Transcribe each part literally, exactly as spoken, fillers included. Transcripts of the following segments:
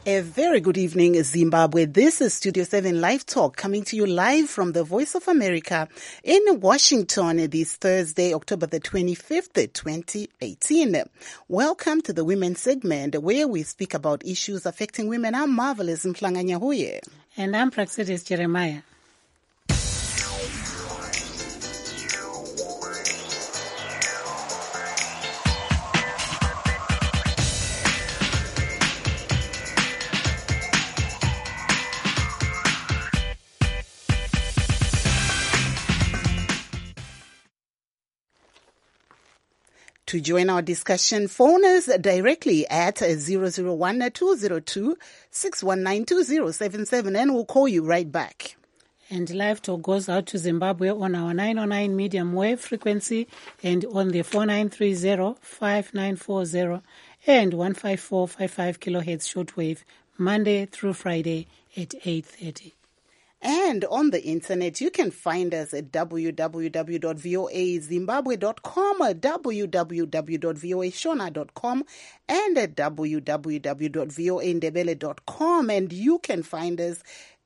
A very good evening, Zimbabwe. This is Studio seven Live Talk, coming to you live from the Voice of America in Washington this Thursday, October the twenty-fifth, twenty eighteen. Welcome to the Women's segment, where we speak about issues affecting women. I'm Marvelous Mhlanga Nyahuye. And I'm Praxidis Jeremiah. To join our discussion, phone us directly at zero zero one, two zero two, six one nine, two zero seven seven and we'll call you right back. And Live Talk goes out to Zimbabwe on our nine oh nine medium wave frequency and on the four nine three zero, five nine four zero and one five four five five kilohertz shortwave, Monday through Friday at eight thirty. And on the internet, you can find us at w w w dot voa zimbabwe dot com, w w w dot voa shona dot com, and at w w w dot voa ndebele dot com. And you can find us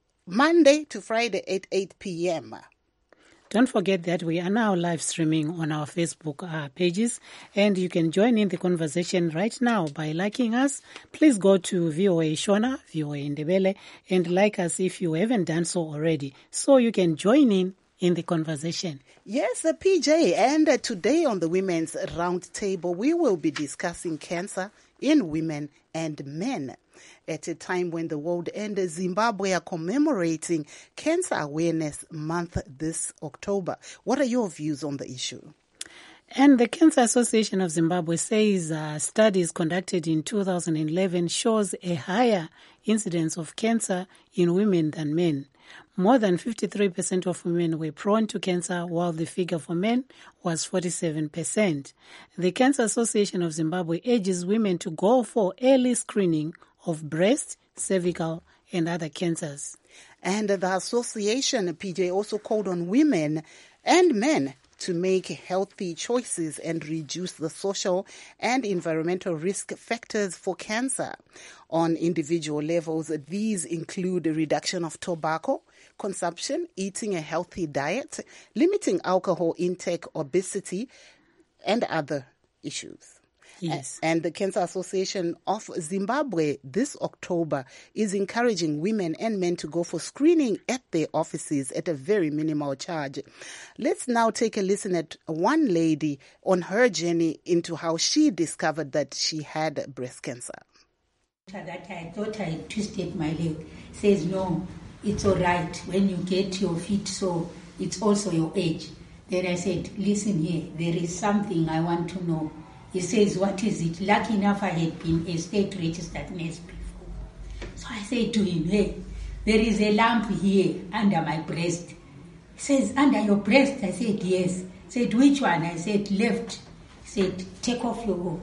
Monday to Friday at eight p.m. Don't forget that we are now live streaming on our Facebook uh, pages, and you can join in the conversation right now by liking us. Please go to V O A Shona, V O A Ndebele, and like us if you haven't done so already, so you can join in in the conversation. Yes, uh, P J, and uh, today on the Women's Roundtable, we will be discussing cancer in women and men. At a time when the world and Zimbabwe are commemorating Cancer Awareness Month this October. What are your views on the issue? And the Cancer Association of Zimbabwe says uh, studies conducted in two thousand eleven shows a higher incidence of cancer in women than men. More than fifty-three percent of women were prone to cancer, while the figure for men was forty-seven percent. The Cancer Association of Zimbabwe urges women to go for early screening of breast, cervical, and other cancers. And the association, P J, also called on women and men to make healthy choices and reduce the social and environmental risk factors for cancer. On individual levels, these include a reduction of tobacco consumption, eating a healthy diet, limiting alcohol intake, obesity, and other issues. Yes. And the Cancer Association of Zimbabwe this October is encouraging women and men to go for screening at their offices at a very minimal charge. Let's now take a listen at one lady on her journey into how she discovered that she had breast cancer. That I thought I twisted my leg. Says, no, it's all right when you get your feet, so it's also your age. Then I said, listen here, there is something I want to know. He says, what is it? Lucky enough, I had been a state registered nurse before. So I said to him, hey, there is a lump here under my breast. He says, under your breast? I said, yes. He said, which one? I said, left. He said, take off your,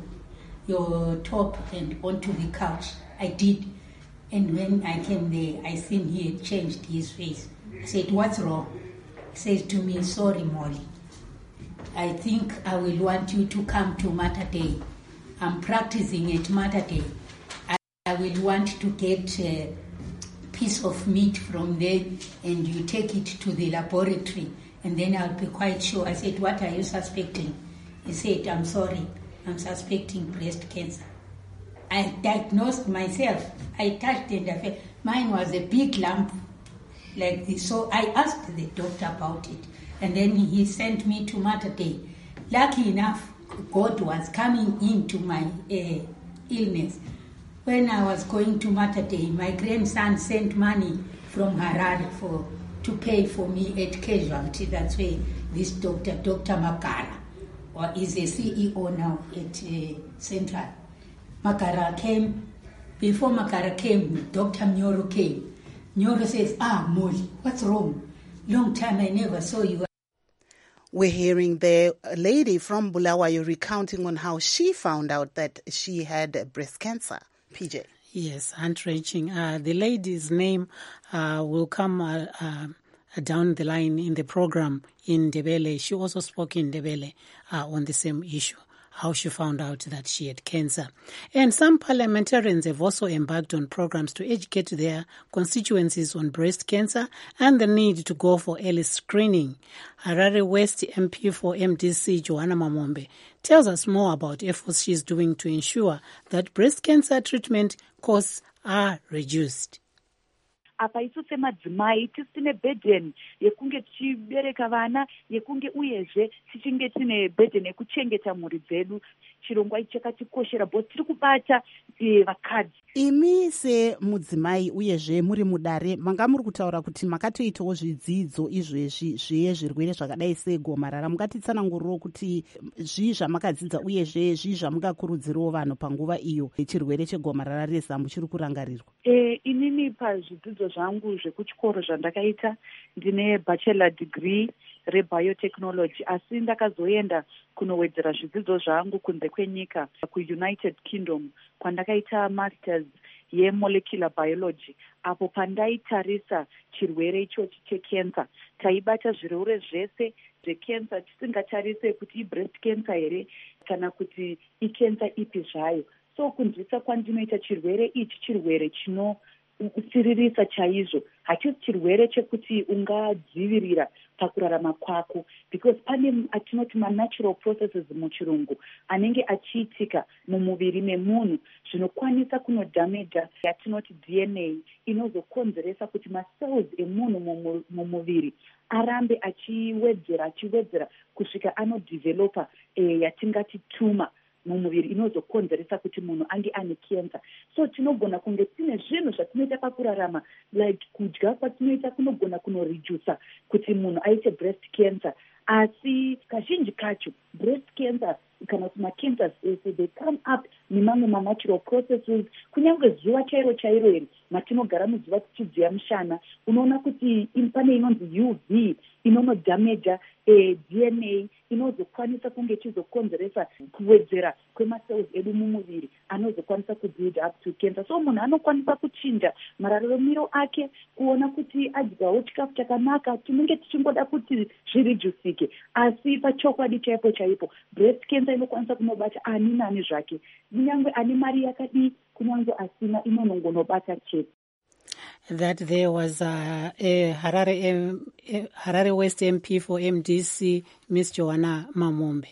your top and onto the couch. I did. And when I came there, I seen he had changed his face. I said, what's wrong? He says to me, sorry, Molly. I think I will want you to come to Mater Day. I'm practicing at Mater Day. I, I will want to get a piece of meat from there and you take it to the laboratory and then I'll be quite sure. I said, what are you suspecting? He said, I'm sorry, I'm suspecting breast cancer. I diagnosed myself. I touched and I felt mine was a big lump like this. So I asked the doctor about it. And then he sent me to Mater Day. Lucky enough, God was coming into my uh, illness. When I was going to Mater Day, my grandson sent money from Harare for to pay for me at Casualty. That's where this doctor, Doctor Makara, or is a C E O now at uh, Central. Makara came. Before Makara came, Doctor Nyoro came. Nyoro says, ah, Molly, what's wrong? Long time I never saw you. We're hearing the lady from Bulawayo recounting on how she found out that she had breast cancer. P J. Yes, heart-wrenching. Uh, the lady's name uh, will come uh, uh, down the line in the program in Ndebele. She also spoke in Ndebele uh, on the same issue. how she found out that she had cancer. And some parliamentarians have also embarked on programs to educate their constituencies on breast cancer and the need to go for early screening. Harare West M P for M D C, Joanna Mamombe, tells us more about efforts she's doing to ensure that breast cancer treatment costs are reduced. Apa isu semadzimai tisine burden yekunge tichibereka vana yekunge uyezve tichinge tine burden yekuchengeta mhuri dzedu. Chirongwa ichi chakatikoshera bo tiri kubata vakadzi. Imi semudzimai uyezve muri mudare manga muri kutaura kuti makatoitawo zvidzidzo izvezvi zvezvirwere zvakadai segomarara. Mungatitsanangurirawo kuti zvii zvamakadzidza uyezve zvii zvamungakurudzirawo vanhu panguva iyo chirwere chegomarara rezambu chiri kurangarirwa? E, inini pazvidzidzo zvangu zvekuchikoro zvandakaita ndine bachelor degree rebiotechnology, asi ndakazoenda kunowedzera zvidzidzo zvangu kunze kwenyika kuUnited Kingdom kwandakaita masters yemolecular biology, apo pandaitarisa chirwere ichochi checancer. Taibata zvirwere zvese zvecancer tisingatarise kuti ibreast cancer here kana kuti icancer ipi zvayo. So kunzwisa kwandinoita chirwere ichi chirwere chino siririsa chaizvo, hachisi chirwere chekuti ungadzivirira pakurarama kwako, because pane atinoti ma-natural processes muchirungu anenge achiitika mumuviri memunhu zvinokwanisa kunodhameja yatinoti D N A inozokonzeresa kuti ma-cells emunhu mumuviri arambe achiwedzera achiwedzera kusvika anodevelopa eh, yatingati tuma mumuviri inozokonzeresa kuti munhu ange ane cancer. So tinogona kunge tine zvinhu zvatinoita pakurarama, like kudya kwatinoita kunogona kunoredusa kuti munhu aite breast cancer, asi kazhinji kacho breast cancer kana kuti macancers ese they come up nemamwe ma-natural processes. Kunyange zuva chairo chairo iri matinogara muzuva tichidziya mushana, unoona kuti pane inonzi U V inonodhameja eh, D N A inozokwanisa kunge chizokonzeresa kuwedzera kwemacells edu mumuviri anozokwanisa kubuild up to cancer. So munhu anokwanisa kuchinja mararamiro ake kuona kuti adyawo chikafu chakanaka, tinenge tichingoda kuti zvirijusike, asi pachokwadi chaipo chaipo breast cancer inokwanisa kunobata ani nani zvake, kunyange ane mari yakadii, kunyange asina inonongonobata chete. That there was uh, a Harare, M, Harare West M P for M D C, Miss Joanna Mamombe.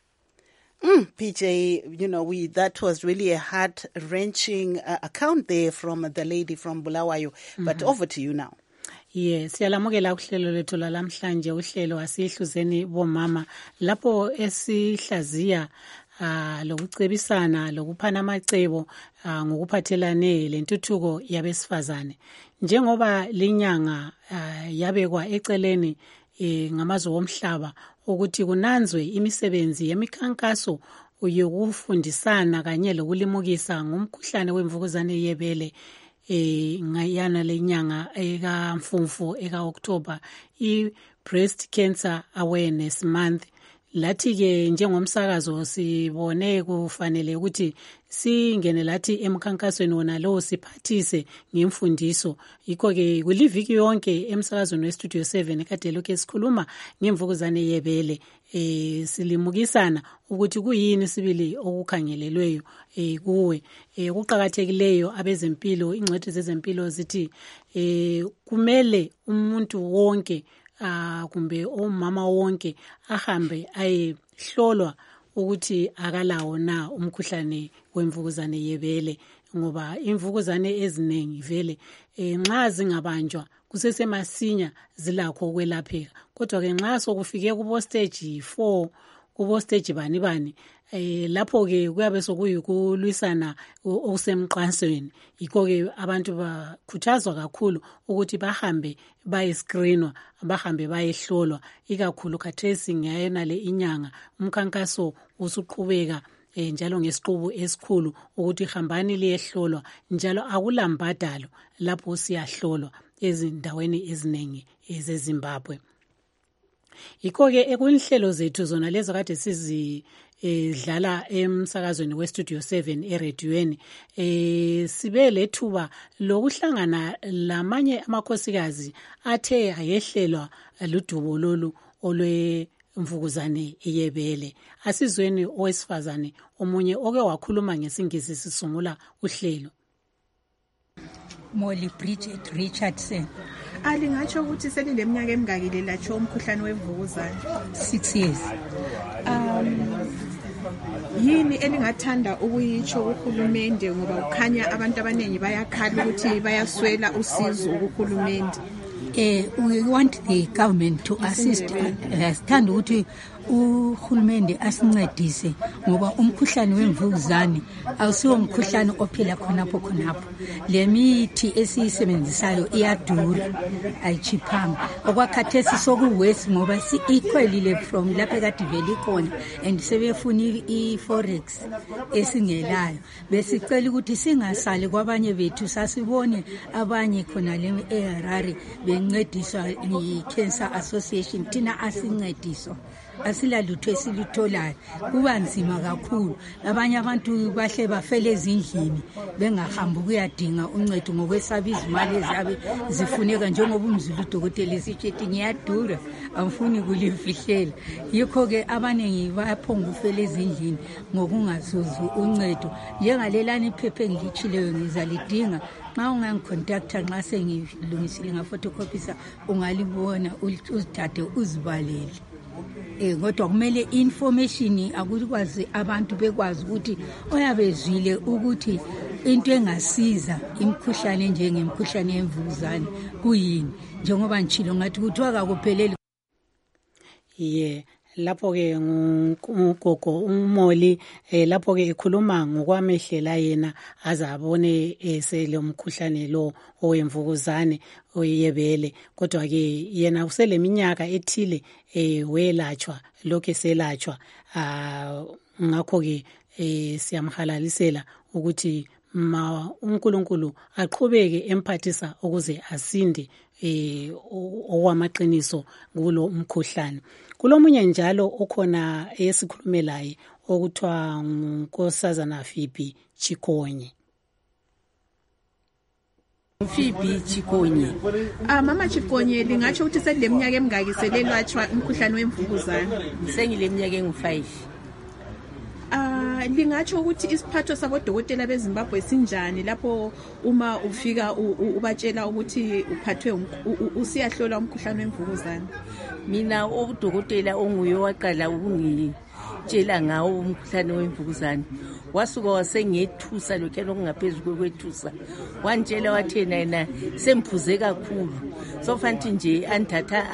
Mm, P J, you know, we that was really a heart-wrenching uh, account there from the lady from Bulawayo. Mm-hmm. But over to you now. Yes, siyalamukela uhlelo lethu lamhlanje, uhlelo asihluzeni bomama lapho esihlaziya Uh, lokucebisana lokuphana amacebo uh, ngokuphathelane lentuthuko yabesifazane. Njengoba linyanga uh, yabekwa eceleni eh, ngamazwe omhlaba ukuthi kunanzwe imisebenzi yemikhankaso yokufundisana kanye lokulimukisa ngomkhuhlane wemvukuzane yebele eh ngayana lenyanga eka Mfumfu eka October, i Breast Cancer Awareness Month. Lathi ke njengomsakazo sibone kufanele ukuthi singene lathi emkhankasweni wona lo siphathise ngemfundiso. Yikho ke kuliviki yonke emsakazweni weStudio seven ekade lokho sikhuluma ngemvukuzane yebele, eh silimukisana ukuthi kuyini sibili okukhangelelweyo eh kuwe. Eh kuqhakathekileyo abezempilo, ingcwethi zezempilo zithi eh kumele umuntu wonke Uh, kumbe omama wonke ahambe ayehlolwa ukuthi akalawo na umkhuhlane wemvukuzane yebele, ngoba imvukuzane eziningi vele eh, nxa zingabanjwa kusesemasinya zilakho ukwelapheka, kodwa ke nxa sokufike kubo stage four kubo stage bani bani eh lapho ke kuyabe sokuyikulwisana okusemqansweni. Yikho ke abantu bakhuthazwa kakhulu ukuthi bahambe bayescreenwa, bahambe bayehlolwa, ikakhulu khathesi ngayena le inyanga umkhankaso usuqhubeka eh njalo ngesiqubu esikhulu ukuthi hambani liyehlolwa, njalo akulambadalo lapho siyahlolwa ezindaweni eziningi ezeZimbabwe. Yikho ke ekunhlelo zethu zona lezo kade sizi edlala emsakazweni weStudio seven eradioweni, eh sibe lethuba lokuhlangana lamanye amakhosikazi athe ayehlelwa ludubo lolu olwe mvukuzane yebele. Asizweni owesifazane omunye oke wakhuluma ngesingisi sisungula uhlelo. Molly Bridget Richardson. Alingatsho ukuthi selileminyaka emingaki lelatshwa umkhuhlane wemvukuzane? Six years. Um, yini elingathanda ukuyitsho kuhulumende ngoba kukhanya abantu abaningi bayakhala ukuthi bayaswela usizo kuhulumende? Eh, we want the government to assist. Asithanda ukuthi uhulumende asincedise ngoba umkhuhlane wemvukuzane awusiwo umkhuhlane ophela khonapho khonapho. Le mithi esiyisebenzisayo iyadura, ayichiphanga. Okwakhathesi sokuwesi ngoba si-equalile from lapho ekade vele ikhona and sebefuna i-forex esingelayo. Besicela ukuthi singasali kwabanye bethu, sasibone abanye khona le eHarare bencediswa yi-Cancer Association, thina asincediswa. Asilalutho esilitholayo kuba nzima kakhulu. Abanye abantu bahle bafele ezindlini bengahambi ukuyadinga uncedo ngokwesaba izimali ezabe zifuneka, njengoba umzulu udokotela esithi ngiyadura awufuni kulifihlela. Yikho ke abaningi bayaphonga ufela ezindlini ngokungazuzu uncedo. Njengalelani iphepha engilichileyo ngizalidinga, nxa ungangicontacta nxa sengilungisile ngafotocopisa ungalibona uzithathe uzibalele. Eh kodwa kumele information akukwazi abantu bekwazi ukuthi oyabezwile ukuthi into engasiza imkhuhlane njengemkhuhlane yemvukuzane kuyini, njengoba nchilo ngathi kuthiwa akupheleli. Yeah, lapho ke ngugogo uMolly eh lapho ke ekhuluma ngokwamehlela yena azabone esele umkhuhlane lo owemvukuzane oyebele, kodwa ke yena usele minyaka ethile eh welatshwa lokho selatshwa. Ah ngakho ke eh siyamhalalisela ukuthi ma uNkulunkulu aqhubeke emphathisa ukuze asinde eh okwamaqiniso kulo umkhuhlane. Kulomunye njalo ukhona esikhulumelayo okuthiwa nguNkosazana Phoebe Chikonye. Phoebe Chikonye. Ah mama Chikonye, lingatsho ukuthi seleminyaka emingaki selelwatshwa umkhuhlane wemvukuzane? Sengileminyaka engu-five. Ah lingatsho ukuthi isiphatho sabodokotela beZimbabwe sinjani lapho uma ufika ubatshela ukuthi uphathwe usiyahlola umkhuhlane wemvukuzane? Mina udokotela onguye waqala ukungitshela ngawo umkhuhlane wemvukuzane wasuka wasengethusa lokho okungaphezulu kwethusa, wantshela wathi yena semphuze kakhulu sofanti nje anthatha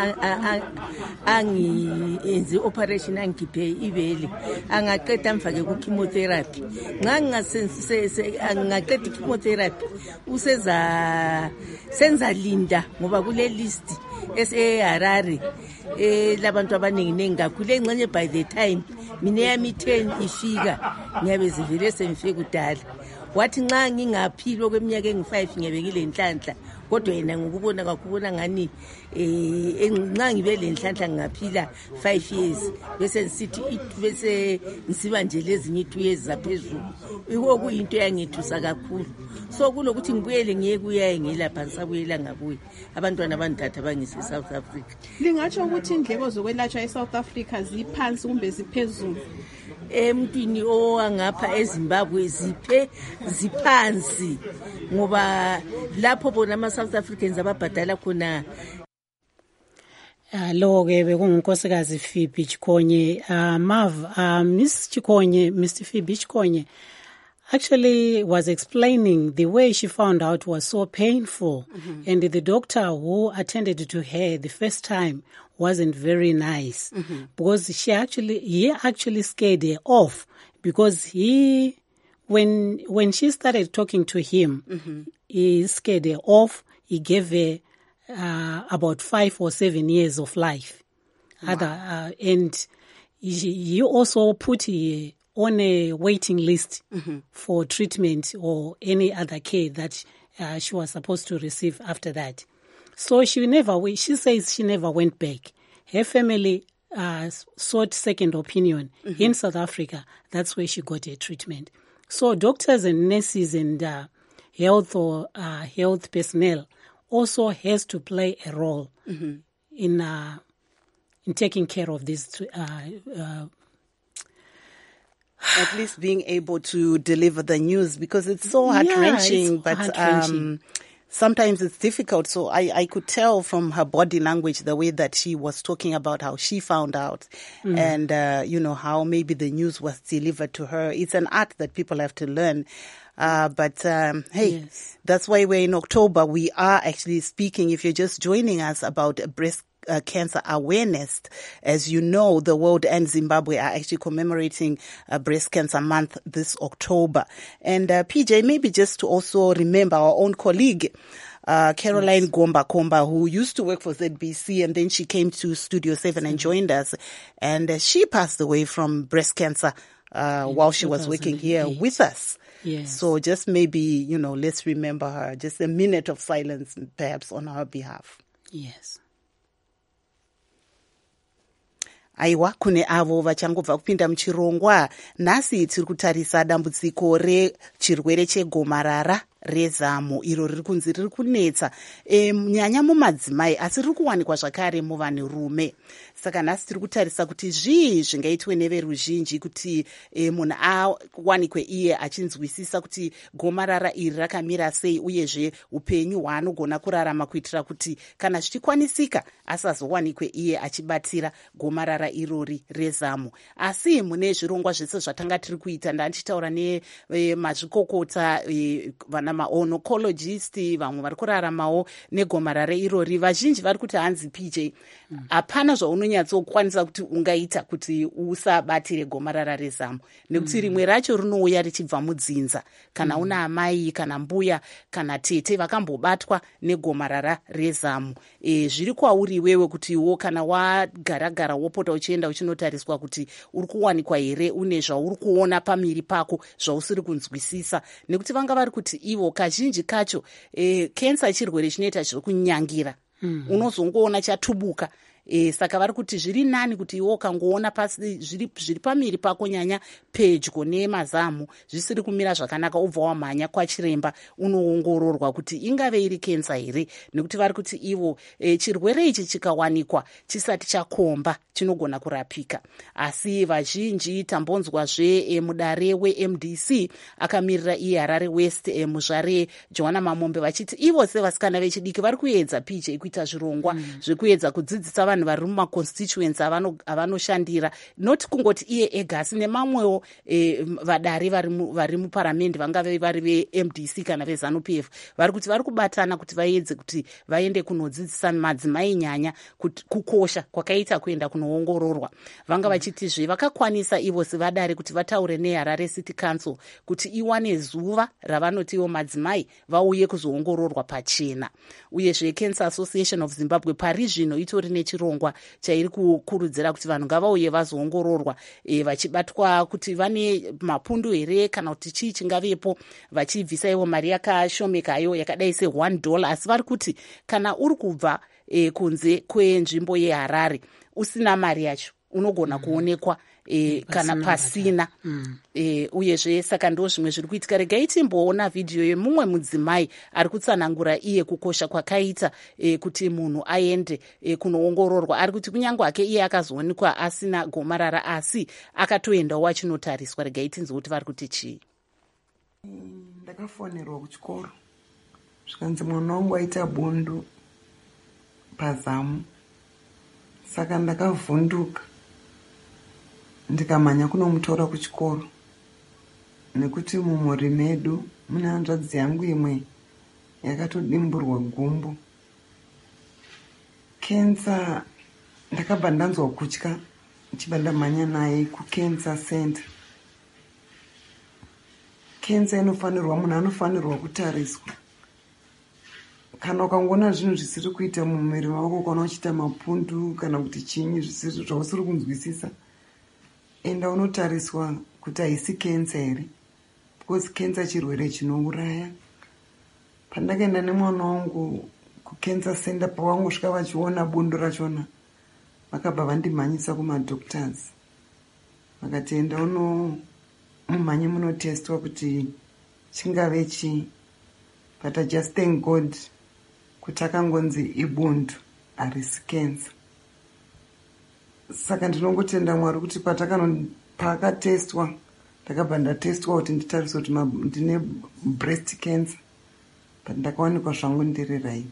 angiyenze operation angiphe ibele angaqeda mfake ku chemotherapy. Nxa ngingasensise angaqeda chemotherapy useza senza linda ngoba kule list eseHarare eh labantu abaningi nengakhulu engcenye by the time mina yami ten ifika ngiyabe zivele semfike kudala. Wathi nxa ngingaphilo kweminyaka engu-five ngiyabekile inhlanhla, kodwa yena ngokubona kakubona ngani eh nxa ngibe lenhlanhla ngingaphila five years bese nsithi bese ngisiba nje lezinye two years zaphezulu. Iko kuyinto yangithusa kakhulu. So kulokuthi ngibuyele ngiye kuyaye ngilapha ngisabuyela ngakuye abantwana abanthatha bangise South Africa. Lingatsho ukuthi indleko zokwelatshwa eSouth Africa ziphansi kumbe ziphezulu? Emntwini owangapha eZimbabwe ziphe ziphansi ngoba lapho bona ama South Africans ababhadala khona. Lo ke bekungunkosikazi Phoebe Chikonye. uh, Mav, uh, Miss Chikonye, Mister Phoebe Chikonye actually was explaining the way she found out was so painful. Mm-hmm. And the doctor who attended to her the first time wasn't very nice. Mm-hmm. Because she actually, he actually scared her off because he, when, when she started talking to him, mm-hmm. he scared her off. He gave her uh, about five or seven years of life. Wow. Other, uh, and he, he also put her on a waiting list mm-hmm. for treatment or any other care that uh, she was supposed to receive after that. So she never, she says she never went back. Her family uh, sought second opinion mm-hmm. in South Africa. That's where she got her treatment. So doctors and nurses and uh, health or uh, health personnel also has to play a role mm-hmm. in uh, in taking care of these uh, uh, at least being able to deliver the news, because it's so heart-wrenching, yeah, it's but heart-wrenching. Um, sometimes it's difficult. So I, I could tell from her body language, the way that she was talking about how she found out mm. and, uh, you know, how maybe the news was delivered to her. It's an art that people have to learn. Uh, but, um, hey, yes. That's why we're in October. We are actually speaking, if you're just joining us, about breast Uh, cancer awareness. As you know, the world and Zimbabwe are actually commemorating uh, Breast Cancer Month this October. And uh, P J, maybe just to also remember our own colleague, uh, Caroline yes. Gomba Komba, who used to work for Z B C, and then she came to Studio seven and joined us. And uh, she passed away from breast cancer uh, while she was working here with us. Yes. So just maybe, you know, let's remember her. Just a minute of silence, perhaps, on her behalf. Yes. Aiwa, kune avo vachangobva kupinda muchirongwa, nhasi tiri kutarisa dambudziko rechirwere chegomarara rezamu, iro riri kunzi riri kunetsa e, nyanya mumadzimai, asi riri kuwanikwa zvakare muvanhurume. Saka nhasi tiri kutarisa kuti zvii zvingaitwe neveruzhinji kuti e, munhu awanikwe iye achinzwisisa kuti gomarara iri rakamira sei, uyezve upenyu hwaanogona kurarama kuitira kuti kana zvichikwanisika asazowanikwe iye achibatira gomarara irori rezamu. Asi mune zvirongwa zvese zvatanga tiri kuita, ndandichitaura nemazvikokota e, vana maonocologist, vamwe vari kuraramawo negomarara irori, vazhinji vari kuti hanzi P J hapana zvaunonyatsokwanisa kuti ungaita kuti usabatire gomarara rezamu, nekuti mm. rimwe racho rinouya richibva mudzinza, kana mm. una amai kana mbuya kana tete vakambobatwa negomarara rezamu. E, zviri kwauri iwewe kuti wo kana wagaragara wopota uchienda uchinotariswa kuti uri kuwanikwa here une zvauri kuona pamiri pako zvausiri kunzwisisa, nekuti vanga vari kuti ivo kazhinji kacho e, kensa chirwere chinoita zviri kunyangira mm. unozongoona chatubuka. E, saka vari kuti zviri nani kuti iwo ukangoona pasi zviri, zviri pamiri pako nyanya pedyo nemazamu zvisiri kumira zvakanaka, ubva wamhanya kwachiremba unoongororwa kuti ingave iri kensa here, nekuti vari kuti ivo e, chirwere ichi chikawanikwa chisati chakomba chinogona kurapika. Asi vazhinji tambonzwazve e, mudare weM D C akamirira iye Harare West e, muzvare Joanna Mamombe vachiti ivo sevasikana vechidiki vari kuedza P J kuita zvirongwa mm. zvekuedza kudzidzisa vanhu vari mumaconstituents avanoshandira, not kungoti iye ega asi nemamwewo e, vadare vari muparamende vangave vari veM D C kana veZANU P F, vari kuti vari kubatana kuti vaedze kuti vaende kunodzidzisa madzimai nyanya kukosha kwakaita kuenda kunoongororwa. Vanga vachitizve vakakwanisa ivo sevadare kuti vataure neHarare City Council kuti iwane zuva ravanoti ivo madzimai vauye kuzoongororwa pachena. Uyezve Cancer Association of Zimbabwe pari zvino itori nechirongwa chairi kukurudzira kuti vanhu ngavauye vazoongororwa e, vachibatwa kuti vane mapundu here kana kuti chii chingavepo, vachibvisa ivo mari yakashomekayo yakadai se one dollar. Asi vari kuti kana uri kubva e, kunze kwenzvimbo yeHarare usina mari yacho unogona mm. kuonekwa e, kana pasina mm. e, uyezve saka ndo zvimwe zviri kuitika. Regai timboona vhidhiyo yemumwe mudzimai ari kutsanangura iye kukosha kwakaita e, kuti munhu aende e, kunoongororwa. Ari kuti kunyange hake iye akazoonekwa asina gomarara asi akatoendawo achinotariswa. Regai tinzwe kuti vari kuti chii. Ndakafonerwa kuchikoro zvikanzi mwana wangu aita bundu pazamu, saka ndakavhunduka ndikamhanya kunomutora kuchikoro, nekuti mumhuri medu mune hanzvadzi yangu imwe yakatodimburwa gumbo. Kensa ndakabva ndanzwa kutya ndichibva ndamhanya naye kuCancer Center. Kensa inofanirwa, munhu anofanirwa kutariswa. Kana ukangoona zvinhu zvisiri kuita mumwiri wako, kana uchiita mapundu kana kuti chinyi zvisiri zvausiri kunzwisisa, enda unotariswa kuti haisi kensa here, because kensa chirwere chinouraya. Pandakaenda nemwana wangu kuCancer Center, pavangosvika vachiona bundu rachona vakabva vandimhanyisa kumadoctors, vakati enda uno mumhanye munotestwa kuti chingave chii. But I just thank God kuti akangonzi ibundu harisi kensa. saka ndinongotenda Mwari kuti pakatestwa ndakabva ndatestwa kuti nditariswa kuti ndine breast cancer but ndakawanikwa zvangu ndiri right.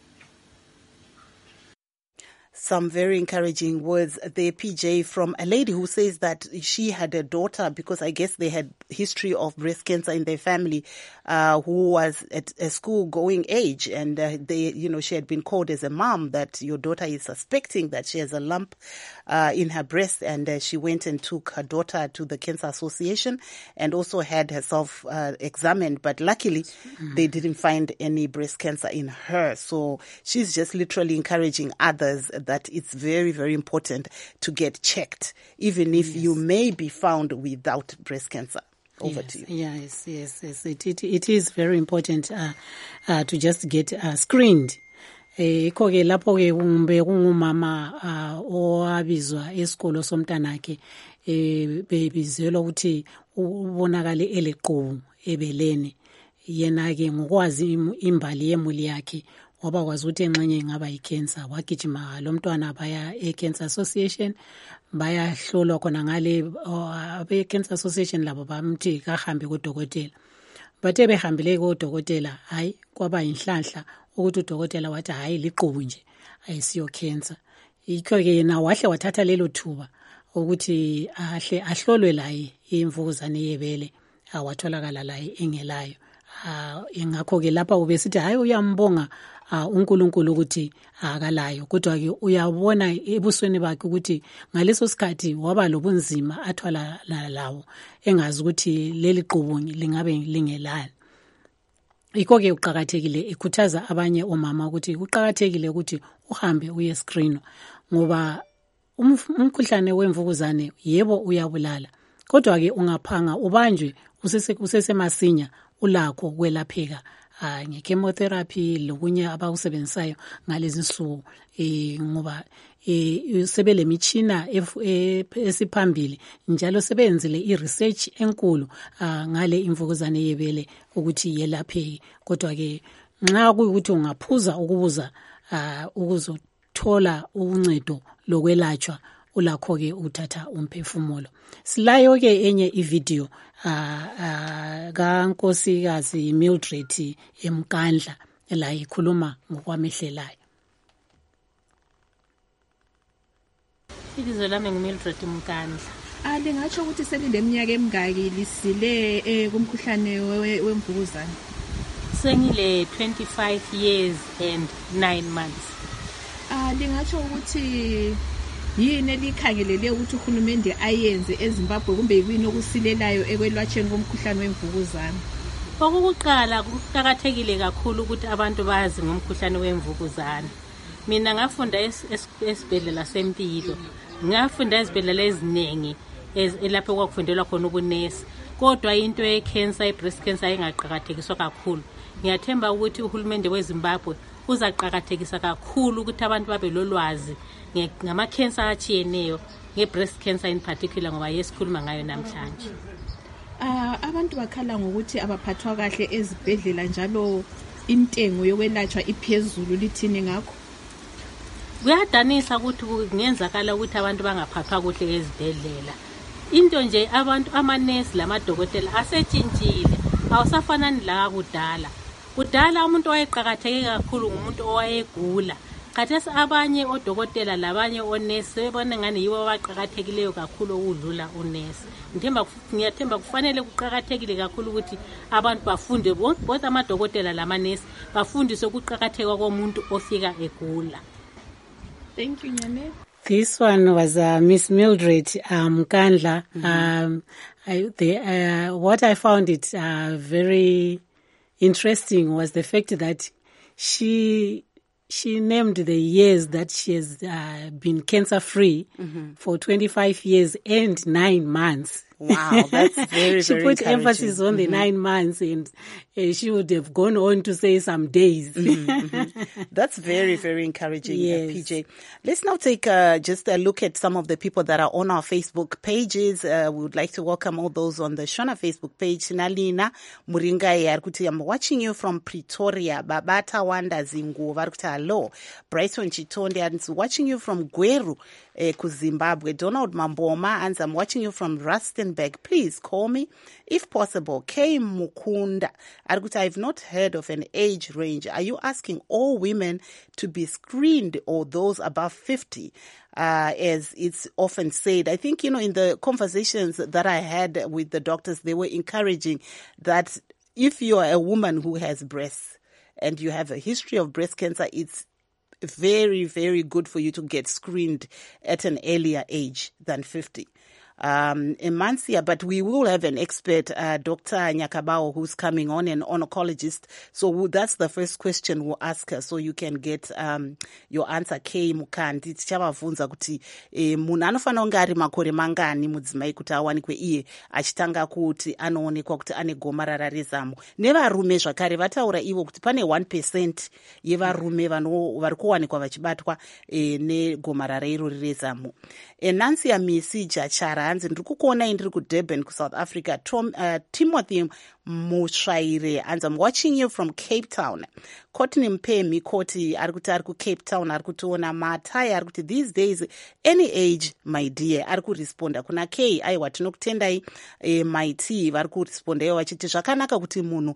Some very encouraging words there, P J, from a lady who says that she had a daughter, because I guess they had history of breast cancer in their family, uh, who was at a school-going age, and uh, they, you know, she had been called as a mom that your daughter is suspecting that she has a lump uh, in her breast, and uh, she went and took her daughter to the Cancer Association and also had herself uh, examined, but luckily mm. they didn't find any breast cancer in her. So she's just literally encouraging others that it's very, very important to get checked, even if yes. you may be found without breast cancer. Over yes, to you. Yes, yes, yes. It, it, it is very important uh, uh, to just get uh, screened. Iko ke lapho ke umbe kungumama owabizwa esikolo somntanakhe bebizelwa ukuthi ubonakale eleqhubu ebeleni, yena ke ngokwazi imbali yemuli yakhe waba kwazi ukuthi enxenye ingaba yicancer, wagijima lo mntwana baya e-Cancer Association bayahlolwa khona ngale abe-Cancer Association labo bamthi kahambe kodokotela. Bathe behambile kodokotela, hayi kwaba inhlanhla ukuthi udokotela wathi hayi liqhubu nje ayisiyo cancer. Ikho ke yena wahle wathatha lelo thuba ukuthi ahle ahlolwe laye imvukuzane yebele awatholakala laye engelayo. Ingakho ke lapha ubesithi hayi uyambonga uNkulunkulu ukuthi akalayo, kodwa ke uyabona ebusweni bakhe ukuthi ngaleso sikhathi waba lobunzima athwala lawo engazi ukuthi leli qubu lingabe lingelani. Ikho ke uqhakathekile ikhuthaza abanye omama ukuthi uqhakathekile ukuthi uhambe uye screen, ngoba umkhuhlane wemvukuzane yebo uyabulala, kodwa ke ungaphanga ubanjwe usesemasinya ulakho kwelapheka uh, nge-chemotherapy lokunye abakusebenzisayo ngalezi nsuku eh, ngoba eh, sebele mitshina esiphambili njalo sebenzile i-research enkulu uh, ngale imvukuzane yebele ukuthi yelapheke. Kodwa ke nxa kuyikuthi ungaphuza ukubuza uh, ukuzothola uncedo lokwelatshwa ulakho ke uthatha umphefumulo. Silayo ke enye ivideo uh, uh, kaNkosikazi Mildred eMkandla la ikhuluma ngokwamehlelayo. Ibizo lami nguMildred Mkandla. Ah, lingatsho ukuthi selileminyaka emingaki lisile eh kumkhuhlane wemvukuzane? Sengile twenty-five years and nine months. Ah, lingatsho ukuthi yini elikhangelele ukuthi uhulumende ayenze eZimbabwe kumbe yini okusilelayo ekwelwatsheni komkhuhlane wemvukuzane? Okokuqala kuqhakathekile kakhulu ukuthi abantu bazi ngomkhuhlane wemvukuzane. Mina ngafunda esibhedlela sempilo, ngafunda ezibhedlela eziningi elapho kwakufundelwa khona ubunesi, kodwa into ye-cancer, i-breast cancer ingaqhakathekiswa kakhulu. Ngiyathemba ukuthi uhulumende weZimbabwe uzaqhakathekisa kakhulu ukuthi abantu babe lolwazi ngama-cancer atshiyeneyo, nge-breast cancer in particular ngoba yesikhuluma ngayo namhlanje. Uh, abantu bakhala ngokuthi abaphathwa kahle ezibhedlela njalo intengo yokwelatshwa iphezulu, lithini ngakho? Kuyadanisa ukuthi kungenzakala ukuthi abantu bangaphathwa kuhle ezibhedlela. Into nje abantu amanesi lamadokotela asetshintshile, awusafanani la kudala. Kudala umuntu owayeqhakatheke kakhulu ngumuntu owayegula. Khathesi abanye odokotela labanye onesi sebebona ngani yibo abaqhakathekileyo kakhulu ukudlula unesi. Ngithemba ngiyathemba kufanele kuqhakathekile kakhulu ukuthi abantu bafunde both amadokotela lamanesi bafundiswe ukuqhakatheka komuntu ofika egula. Thank you, Nyane. This one was uh, Miss Mildred Mkandla. Um, mm-hmm. um, I, the, uh, what I found it uh, very interesting was the fact that she she named the years that she has uh, been cancer-free mm-hmm. for twenty-five years and nine months. Wow, that's very, she very put emphasis on mm-hmm. the nine months, and uh, she would have gone on to say some days. mm-hmm, mm-hmm. That's very, very encouraging, yes. uh, P J. Let's now take uh, just a look at some of the people that are on our Facebook pages. Uh, we would like to welcome all those on the Shona Facebook page. Nalina Muringa Yarkuti, I'm watching you from Pretoria. Babata Wanda Zingu Varkuta Hello. Bryson Chitonde, I'm watching you from Gweru. uh, kuZimbabwe. Donald Mamboma, and I'm watching you from Rustenburg. Please call me if possible. K Mukunda, I've not heard of an age range. Are you asking all women to be screened or those above fifty? Uh, as it's often said. I think, you know, in the conversations that I had with the doctors, they were encouraging that if you are a woman who has breasts and you have a history of breast cancer, it's very, very good for you to get screened at an earlier age than fifty. Um, Emancia, but we will have an expert, uh, Doctor Nyakabao, who's coming on, an oncologist. So that's the first question we'll ask her, so you can get um, your answer. K Mukandi tichavabvunza kuti eh, munhu anofanira kunge ari makore mangani mudzimai kuti awanikwe iye achitanga kuti anoonekwa kuti ane gomarara rezamu. Nevarume zvakare vataura ivo kuti pane one percent yevarume vari kuwanikwa vachibatwa eh, negomarara irori rezamu. Nancy Amisi Jachara hanzi ndiri kukuonai ndiri kuDurban kuSouth Africa. Tom, uh, Timothy Musvaire hanzi I'm watching you from Cape Town. Courtney Mpemi Koti ari kuti ari kuCape Town ari kutiona. Matai ari kuti these days any age my dear ari kuresponda. Kuna K aiwa tinokutendai eh, my T vari kuresponda ivo vachiti zvakanaka kuti munhu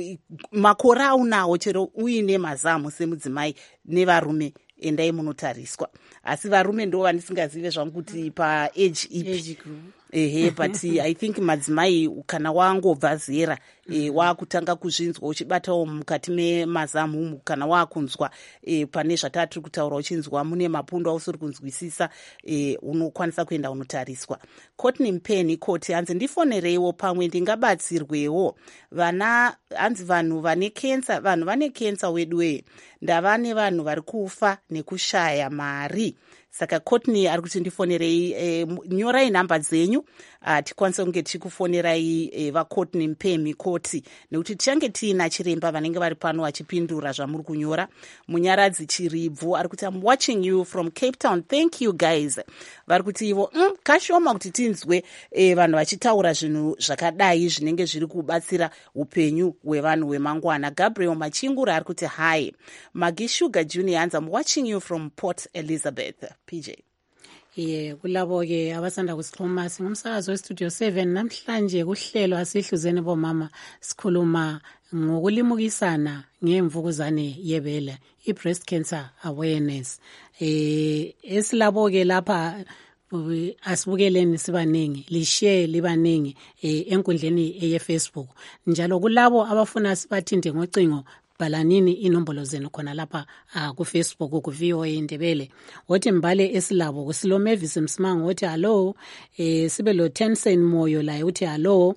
makore aunawo chero uine mazamu semudzimai nevarume endai munotariswa. Asi varume ndo vandisingazive zvangu kuti pa age ipi. Ehe, but I think madzimai kana wangobva zera e, wakutanga kuzvinzwa uchibatawo mukati memazamu kana wakunzwa e, pane zvatatu kutaura uchinzwa mune mapundu ausiri kunzwisisa e, unokwanisa kuenda unotariswa. Courtney Mpeni Koti hanzi ndifonereiwo pamwe ndingabatsirwewo vana hanzi vanhu vane cancer vanhu vane cancer wedwe ndava nevanhu vari kufa nekushaya mari. Saka Courtney ari kuti ndifonerei e, nyorai nhamba dzenyu uh, tikwanise kunge tichikufonerai e, vaCourtney Mpemi Koti nekuti tichange tiina chiremba vanenge vari pano vachipindura zvamuri kunyora. Munyaradzi Chiribvu ari kuti I'm watching you from Cape Town. Thank you guys. Vari kuti ivo mm, kashoma kuti tinzwe e, vanhu vachitaura zvinhu zvakadai zvinenge zviri kubatsira upenyu hwevanhu hwemangwana. Gabriel Machingura ari kuti hi. Maggie Sugar Junior hanzi I'm watching you from Port Elizabeth. P J. Ye kulabo ke abasanda kusixhuma singumsakazo westudio seven namhlanje kuhlelo asihluzene bomama sikhuluma ngokulimukisana ngemvukuzane yebele i-breast cancer awareness. Eh esilabo ke lapha asibukeleni sibaningi lishare libaningi eh enkundleni ye-Facebook njalo kulabo abafuna sibathinte ngocingo balanini inombolo zenu khona lapha uh, ku Facebook ku V O A Indebele. Wothi mbale esilabo kuSilomevis Msimango wothi hello eh sibe lo Tensen Moyo la uthi hello.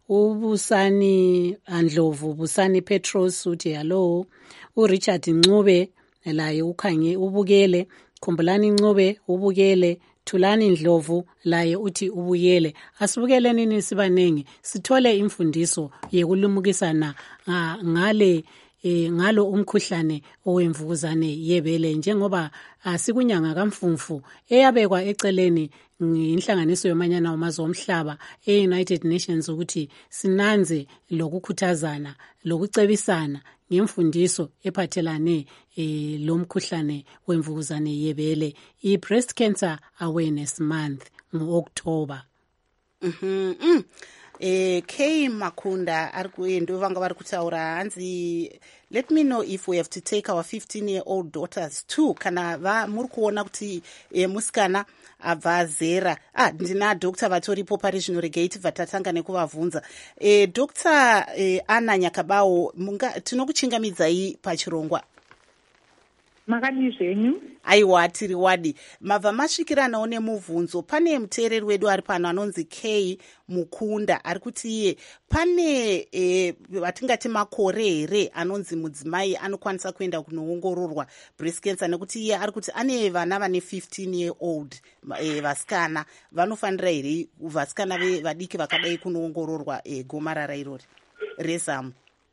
Ubusani Andlovu Busani Petros uthi hello. uRichard Ncube laye ukhange ubukele. Khumbulani Ncube ubukele. Thulani Ndlovu laye uthi ubuyele. Asibukele nini sibanengi sithole imfundiso yekulumukisana uh, ngale E, ngalo umkhuhlane owemvukuzane yebele njengoba asikunyanga kaMfumfu eyabekwa eceleni inhlanganiso yomanyana wamazwe omhlaba e-United Nations ukuthi sinanze lokukhuthazana lokucebisana ngemfundiso ephathelane e, lomkhuhlane wemvukuzane yebele i-Breast Cancer Awareness Month ngo-October. Mhm. Mm Eh K Makunda ari kuendo vanga vari kutaura hanzi let me know if we have to take our fifteen year old daughters too kana va muri kuona kuti eh, musikana abva zera. Ah ndina Doctor vatoripo pari zvinoregaiti vatatanga nekuvavunza. Eh Doctor eh, Anna Nyakabao munga tinokuchingamidzai pachirongwa. Makani zvenyu aiwa tiri wadi mabva masvikiranawo nemubvunzo. Pane muteereri wedu ari pano anonzi K Mukunda ari kuti iye pane e, vatingati makore here anonzi mudzimai anokwanisa kuenda kunoongororwa breast cancer nekuti iye ari kuti ane vana vane fifteen year old e, vasikana vanofanira here vasikana vadiki vakadai kunoongororwa e, gomarara irori rezamu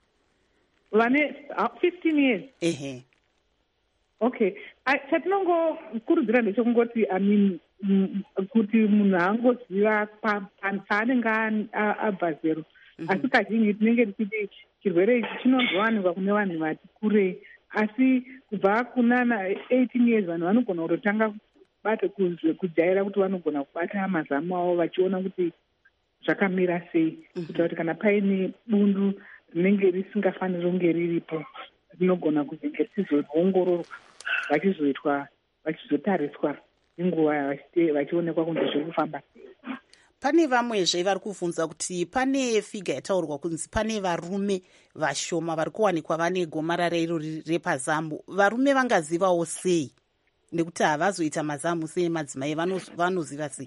vane fifteen years. Ehe. Okay, chatinongokurudzira ndechekungoti I mean kuti munhu angoziva paanenge abva zero asi kazhinji tinenge tichiti chirwere ichi chinonzowanikwa kune vanhu vati kurei asi kubva kunana eighteen years vanhu vanogona kutotanga kubata kujaira kuti vanogona kubata mazamu avo vachiona kuti zvakamira sei, kuita kuti kana paine bundu rinenge risingafaniri kunge riripo rinogona kuzenge richizoongororwa vachizoitwa vachizotariswa nenguva vachionekwa kunze zviri kufamba sei. Pane vamwezve vari kuvhunza kuti pane figa yataurwa kunzi pane varume vashoma vari kuwanikwa vane gomarara iro repazambu. Varume vangazivawo sei nekuti havazoita mazamu sei madzimai vanoziva sei?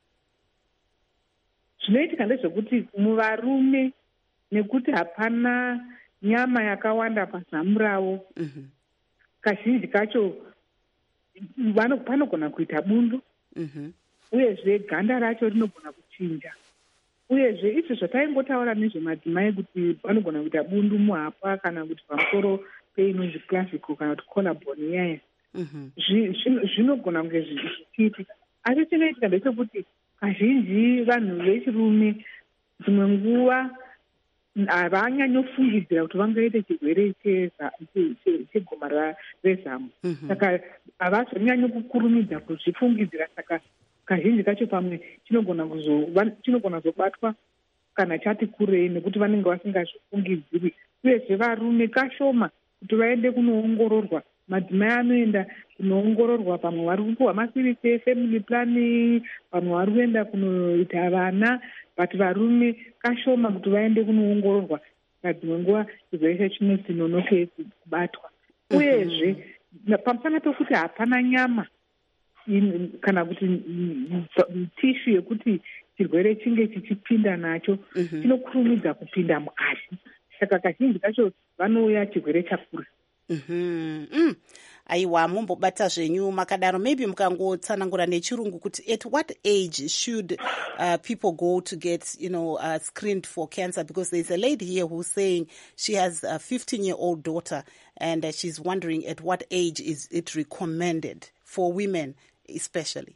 Zvinoitika ndezvekuti muvarume nekuti hapana nyama yakawanda pazamu ravo, mm-hmm. kazhinji kacho panogona kuita bundu, mm-hmm. uyezve ganda racho rinogona kuchinja. Uyezve izvo zvataingotaura nezvemadzimai kuti vanogona kuita bundu muhapa kana kuti pamusoro peinonzi clavicle kana kuti collarbone iyaya, zvinogona kunge zvichiitika. Asi chinoitika ndechekuti kazhinji vanhu vechirume dzimwe nguva havanyanyofungidzira kuti vangaite chirwere chegomarara rezamu. Saka havazonyanyo kukurumidza kuzvifungidzira. Saka kazhinji kacho pamwe chinogona kuzobatwa kana chati kurei nekuti vanenge vasingazvifungidziri. Uyezve varume kashoma kuti vaende kunoongororwa. Madzimai anoenda kunoongororwa, pamwe vari kupuhwa mapirisi efamily planning, pamwe vari kuenda kunoita vana, but varume kashoma kuti vaende kunoongororwa. Kadzimwe nguva chirwere chinotsinonokei kubatwa. Uyezve pamusana pekuti hapana nyama kana kuti tishu yekuti chirwere chinge chichipinda nacho, chinokurumidza kupinda mukati. Saka kazhinji kacho vanouya chirwere chakura. Mm-hmm. Mm. Aiwa, mumbobata zvenyu makadaro, maybe mukangotsanangura nechirungu kuti at what age should uh, people go to get, you know, uh, screened for cancer? Because there's a lady here who's saying she has a fifteen-year-old daughter, and uh, she's wondering at what age is it recommended for women especially?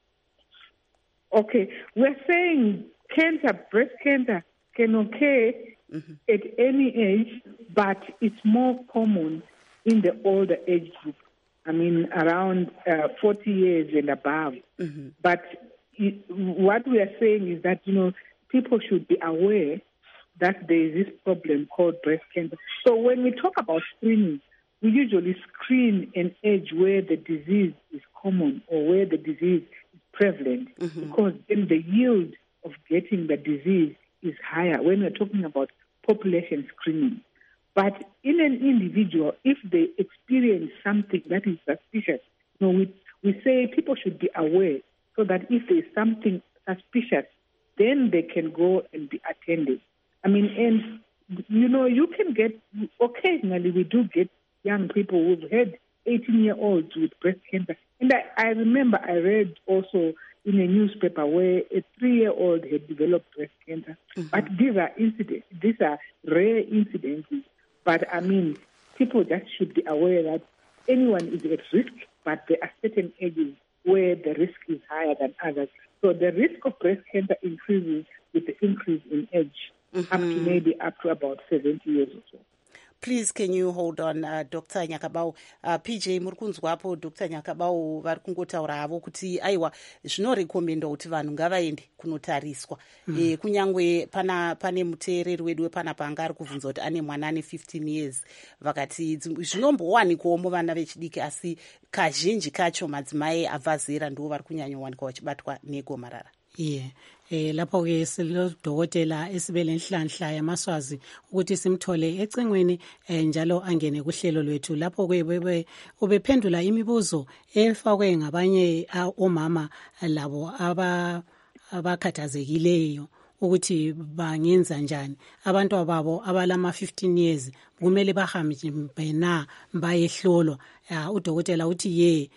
Okay, we're saying cancer, breast cancer can occur mm-hmm. at any age, but it's more common in the older age group. I mean, around uh, forty years and above. Mm-hmm. But it, what we are saying is that, you know, people should be aware that there is this problem called breast cancer. So when we talk about screening, we usually screen an age where the disease is common or where the disease is prevalent, mm-hmm. because then the yield of getting the disease is higher when we're talking about population screening. But in an individual, if they experience something that is suspicious, you know, we, we say people should be aware so that if there is something suspicious, then they can go and be attended. I mean, and, you know, you can get, occasionally we do get young people who've had eighteen-year-olds with breast cancer. And I, I remember I read also in a newspaper where a three-year-old had developed breast cancer. Mm-hmm. But these are incidents, these are rare incidences. But, I mean, people just should be aware that anyone is at risk, but there are certain ages where the risk is higher than others. So the risk of breast cancer increases with the increase in age, mm-hmm. up to maybe up to about seventy years or so. Please, can you hold on, uh, Doctor Nyakabau? Uh, P J Murkunzwapo, Doctor Nyakabau vari kungotaura havo kuti aiwa zvinorekomenda kuti vanhu ngavaende kunotariswa. Mm. E, kunyangwe pana pane muteereri wedu wepanapa anga ari kubvunza kuti ane mwana ane fifteen years. Vakati zvinombowanikwawo muvana vechidiki, asi kazhinji kacho madzimai abva zera ndiwo vari kunyanyowanikwa vachibatwa negomarara. Yeah. Eh lapho ke silodokotela esibele nhlanhla yamaswazi ukuthi simthole ecingweni njalo angene kuhlelo lwethu lapho ke bebe ubephendula imibuzo efakwe ngabanye omama labo aba abakhathazekileyo ukuthi bangenza njani. Abantu ababo abalama fifteen years kumele bahambe na bayehlolwa. Udokotela uthi ye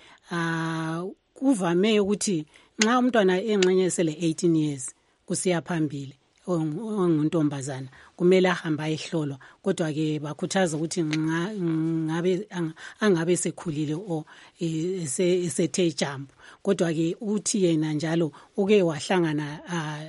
kuvame ukuthi nxa umntwana engxenye sele eighteen years kusiya phambili onguntombazana kumele ahambe ayehlolwa, kodwa ke bakhuthaza ukuthi ngabe angabe sekhulile o esethe jump, kodwa ke uthi yena njalo uke wahlangana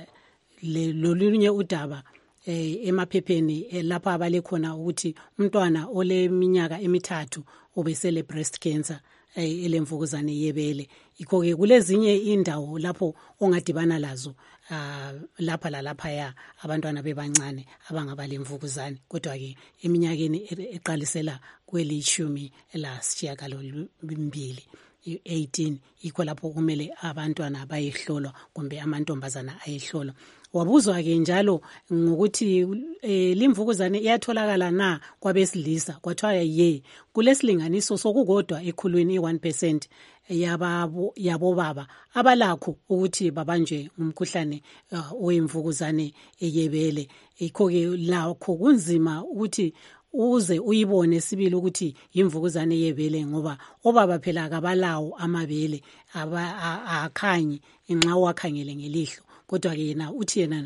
lolunye udaba emaphepheni lapha abale khona ukuthi umntwana ole minyaka emithathu obesele breast cancer. elemvukuzane yebele. Ikho ke kulezinye indawo lapho ongadibana lazo uh, lapha lalapha ya abantwana bebancane abangaba lemvukuzane, kodwa ke eminyakeni eqalisela kwelishumi lasishiyagalombili eighteen yikho lapho kumele abantwana bayehlolwa kumbe amantombazana ayehlolwa. Wabuzwa ke njalo ngokuthi e, limvukuzane iyatholakala na kwabesilisa, kwathiwa ye kulesilinganiso sokukodwa ekhulwini i one percent yababo yabo baba abalakho ukuthi babanjwe umkhuhlane uh, wemvukuzane eyebele. Ikho ke lakho kunzima ukuthi uze uyibone sibili ukuthi imvukuzane yebele, ngoba obaba phela akabalawo amabele akhanyi nxa wakhangele ngelihlo, kodwa ke yena uthi yena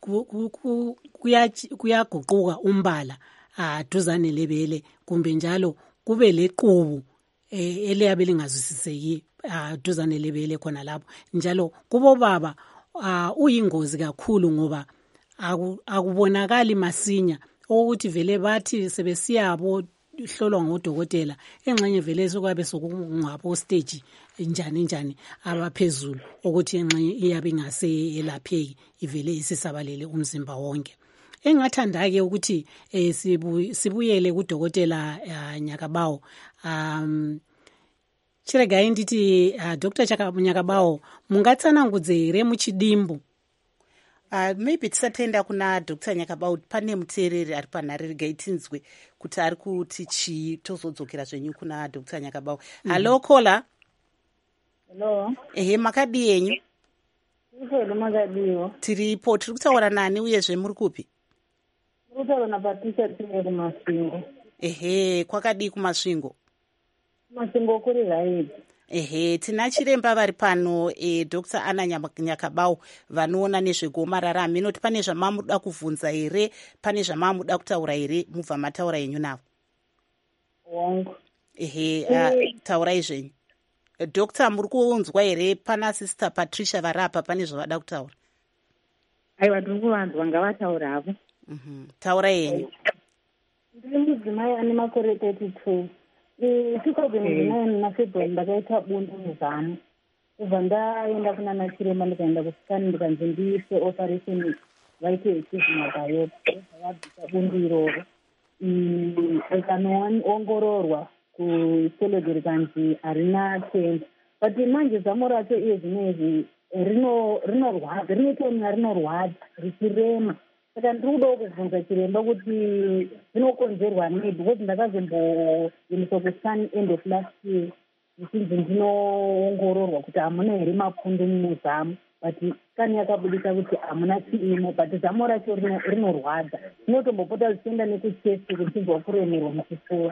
kuyaguquka umbala aduzane lebele kumbe njalo kube lequbu eliyabe lingazwisiseki aduzane lebele khona lapho. Njalo kubo baba uyingozi kakhulu ngoba akubonakali masinya, ukuthi vele bathi sebesiyabo hlolwa ngodokotela engxenye vele sokabe sokungabo stage njani njani abaphezulu ukuthi engxenye iyabe ingase elapheki ivele isisabalele umzimba wonke. Engathanda ke ukuthi eh, sibu, sibuyele kudokotela uh, Nyakabawo um chirega inditi uh, Doctor Nyakabawo mungatsanangudze here muchidimbu. Uh, maybe tisatenda kuna Doctor Nyakabawo pane muteereri ari panhare regai tinzwe kuti ari kuti chii tozodzokera zvenyu kuna Doctor Nyakabawo. Mm-hmm. Hello kola. Hello. Ehe makadi yenyu? Tiri makadiwo. Tiripo, tiri kutaura nani uyezve muri kupi? Tiri kutaura naPatricia tiri kumasvingo. Ehe, kwakadii kumasvingo? Kumasvingo kuri right. Ehe, tina chiremba vari pano e, Doctor Anna Nyakabawo vanoona nezvegomarara. Minoti pane zvamamuda kuvhunza here, pane zvamamuda kutaura here, mubva mataura yenyu navo? Wangu. Ehe, uh, taurai zvenyu. Doctor, muri kuunzwa here pana Sister Patricia varapa pane zvavada kutaura? Aiwa, ndiri kuvanzwa, ngavataura havo. Mhm, taura yenyu. Ndiri mudzimai ane makore thirty-two. two thousand nine naFebruary ndakaita bundu muzamu. Kubva ndaenda kunana chiremba ndikaenda kusikani ndikanzi ndiise operation vaite ichizima biopsy. Vakabvisa bundu iroro. Ikanoongororwa kuhistology rikanzi harina cancer. But manje zamu racho iye zvinezvi rinorwadza, rinotomira rinorwadza richirema. Saka ndiri kudawo kubvunza chiremba kuti zvinokonzerwa nei, because ndakazomboendeswa kuscan end of last year ndichinzi ndinoongororwa kuti hamuna here mapundu muzamu, but skani yakabudisa kuti hamuna chiimo, but zamu racho rinorwadza. Zvinotombopota zvichienda nekuchesi kuchinzwa kuremerwa muchipfuva.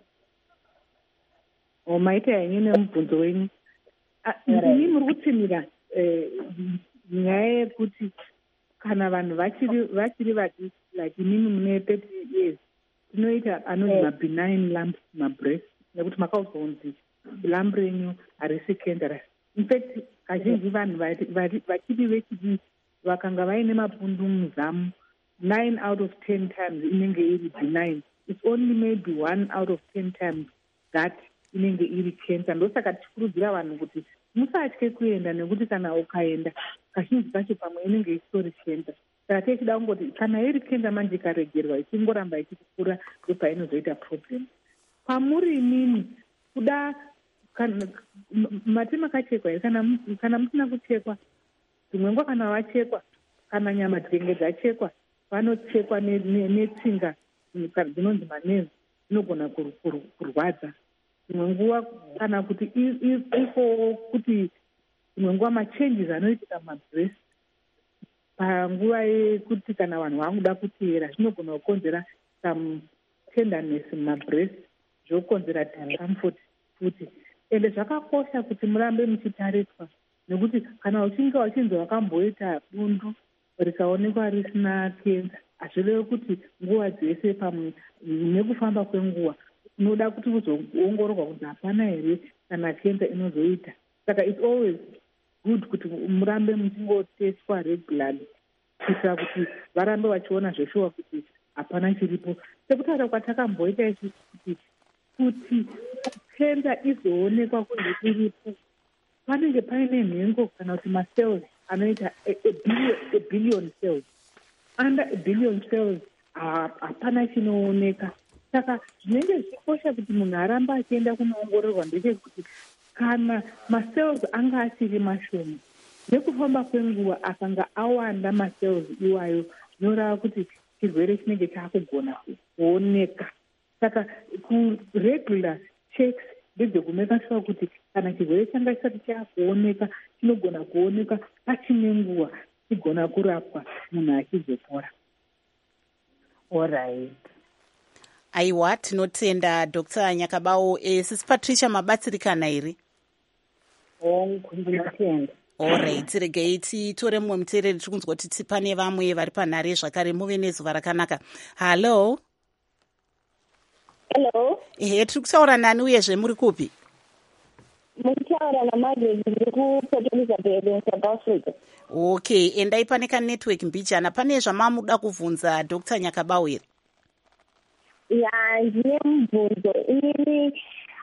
O maita yenyu nemubvunzo wenyu. Ndini muri kutsimira nyaya yekuti kana vanhu vachiri vachiri vadiki like inini mune thirty years tinoita anonzi mabenign lumps mumabreast, nekuti makauzonzi lamp renyu harisi cancerous. In fact kazhinji vanhu vachiri vechidiki vakanga vaine mapundu muzamu nine out of ten times inenge iri benign. It's only maybe one out of ten times that inenge iri cancer. Ndosaka tichikurudzira vanhu kuti musatye kuenda, nekuti kana ukaenda kazhinji kacho pamwe inenge isitori cancer. Saka tichida kungoti kana iri cancer manje ikaregerwa ichingoramba ichikukura ndopainozoita problem. Pamuri inini kuda mati makachekwa here, kana kana musina kuchekwa, dzimwe nguva kana wachekwa, kana nyama dzinenge dzachekwa, vanochekwa netsinga dzinonzi manezi, dzinogona kurwadza. Dzimwe nguva kana kuti ifo kuti dzimwe nguva machanges anoitika mumabreast panguva yekuti kana vanhu vakuda kuteera zvinogona kukonzera some tenderness mumabreast, zvokonzera discomfort futi. Ende zvakakosha kuti murambe muchitariswa, nekuti kana uchinge wachinzi wakamboita bundu rikaonekwa risina cancer, hazvirevi kuti nguva dzese pamwe nekufamba kwenguva unoda kuti uzoongororwa kuti hapana here kana cancer inozoita. Saka it's always good kuti murambe muchingoteswa regularly kuitira kuti varambe vachiona zveshuwa kuti hapana chiripo. Sekutaura kwatakamboita isi kuti kuti kenza izoonekwa kunze kuripo panenge paine nhengo kana kuti macells anoita a billion cells. Under a billion cells hapana chinooneka. Saka zvinenge zvichikosha kuti munhu aramba achienda kunoongororwa ndechekuti kana macells anga asiri mashoma nekufamba kwenguva akanga awanda macells iwayo zvinoreva kuti chirwere chinenge chaakugona kuoneka. Saka kuregular checks ndedzekumeka sure kuti kana chirwere changa chisati chaakuoneka chinogona kuoneka pachine nguva chigona kurapwa munhu achizopora. Alright. Aiwa, tinotenda Doctor Nyakabawo. E, Sisi Patricia mabatsirikana iri? Oh, ndinotenda. Alright, regei titore mumwe muteereri tiri kunzwa kuti pane vamwe vari panhare zvakare. Muve nezuva rakanaka. Hello. Hello. Ehe, tiri kutaura nani uyezve muri kupi? Mukutaura naMargaret ndiri kuPort Elizabeth South Africa. Okay, endai pane kanetwork mbijana. Pane zvamamuda kubvunza Doctor Nyakabawo iri? Ya, ndine mubvunzo. Inini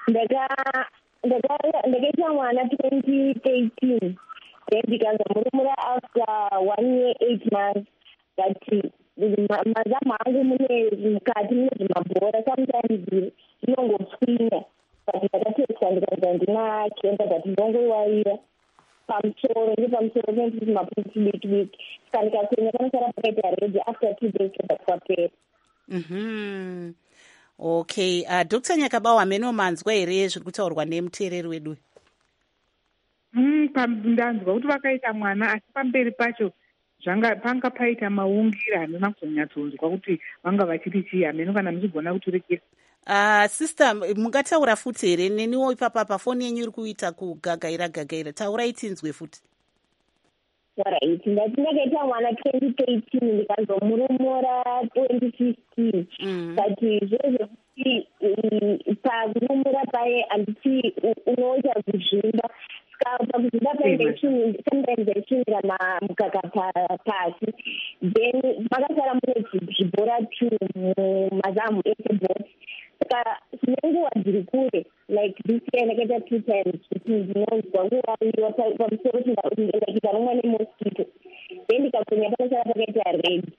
ndakaita mwana twenty thirteen. Then ndikaza murumura after one year eight months. But mazamu angu mune mukati mune zvimabhora sometimes zvinongoswinya. But ndakatesta ndikaza ndina cancer but ndongoiwaira pamusoro nepamusoro penditi mapundu tudiki diki. Saka ndikakwenya panosara pakaita red after two days ndakapera. Mhm. Okay, uh, Doctor Nyakabawo ameno manzwa here zviri kutaurwa nemuteereri wedu? Mm, ndanzwa kuti vakaita mwana asi pamberi pacho zvanga panga paita maungira andina kuzonyatsonzwa kuti vanga vachiti chii. Ameno kana muchigona kuturekesa. Uh, sister, mungataura futi here? Neniwo ipapa pafoni yenyu iri kuita kugagaira gagaira. Taurai tinzwe futi. Alright, ndati ndakaita mwana twenty thirteen ndikazomurumura twenty fifteen. But izvozvo kuti pakurumura paye handiti unoita kuzvimba. Saka pakuzvimba painge sometimes chinira mukaka pasi. Then makasara mune zvibhora two mumazamu ese bhora. Saka zvine nguva dziri kure like this year ndakaita two times kuti ndinonzwa kuvaviwa pamusoro ndikarumwa nemosquito. Then ndikakwenya panosara pakaita red.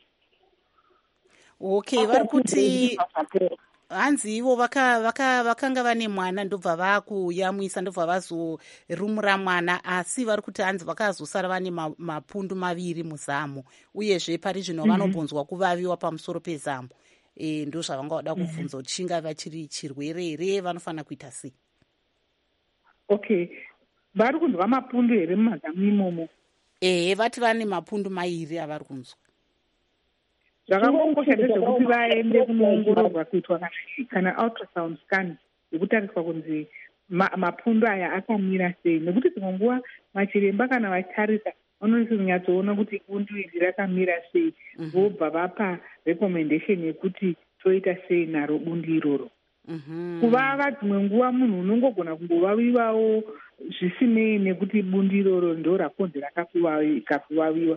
Okay, vari kuti hanzi ivo vakanga vane mwana ndobva vakuyamwisa ndobva vazorumura mwana, asi vari kuti hanzi vakazosara vane mapundu maviri muzamu uyezve pari zvino vanombonzwa kuvaviwa pamusoro pezamu. E, ndo zvavangada kubvunza kuti chingava chiri chirwere here, vanofanira kuita sei? Okay, vari kunzwa mapundu here mumazamu imomo? Ehe, vati vane mapundu mairi avari kunzwa. Zvakangokosha ndezvekuti vaende kunoongororwa kuitwa kana ultrasound scan yekutariswa kunzi mapundu aya akamira sei, nekuti dzimwe nguva machiremba kana vatarisa vanonyatsoona kuti bundu iri rakamira sei, vobva vapa recommendation yekuti toita sei naro bundu iroro. Kuvava dzimwe nguva munhu unongogona kungovaviwawo zvisinei nekuti bundu iroro ndo rakonzi rakakuvaviwa.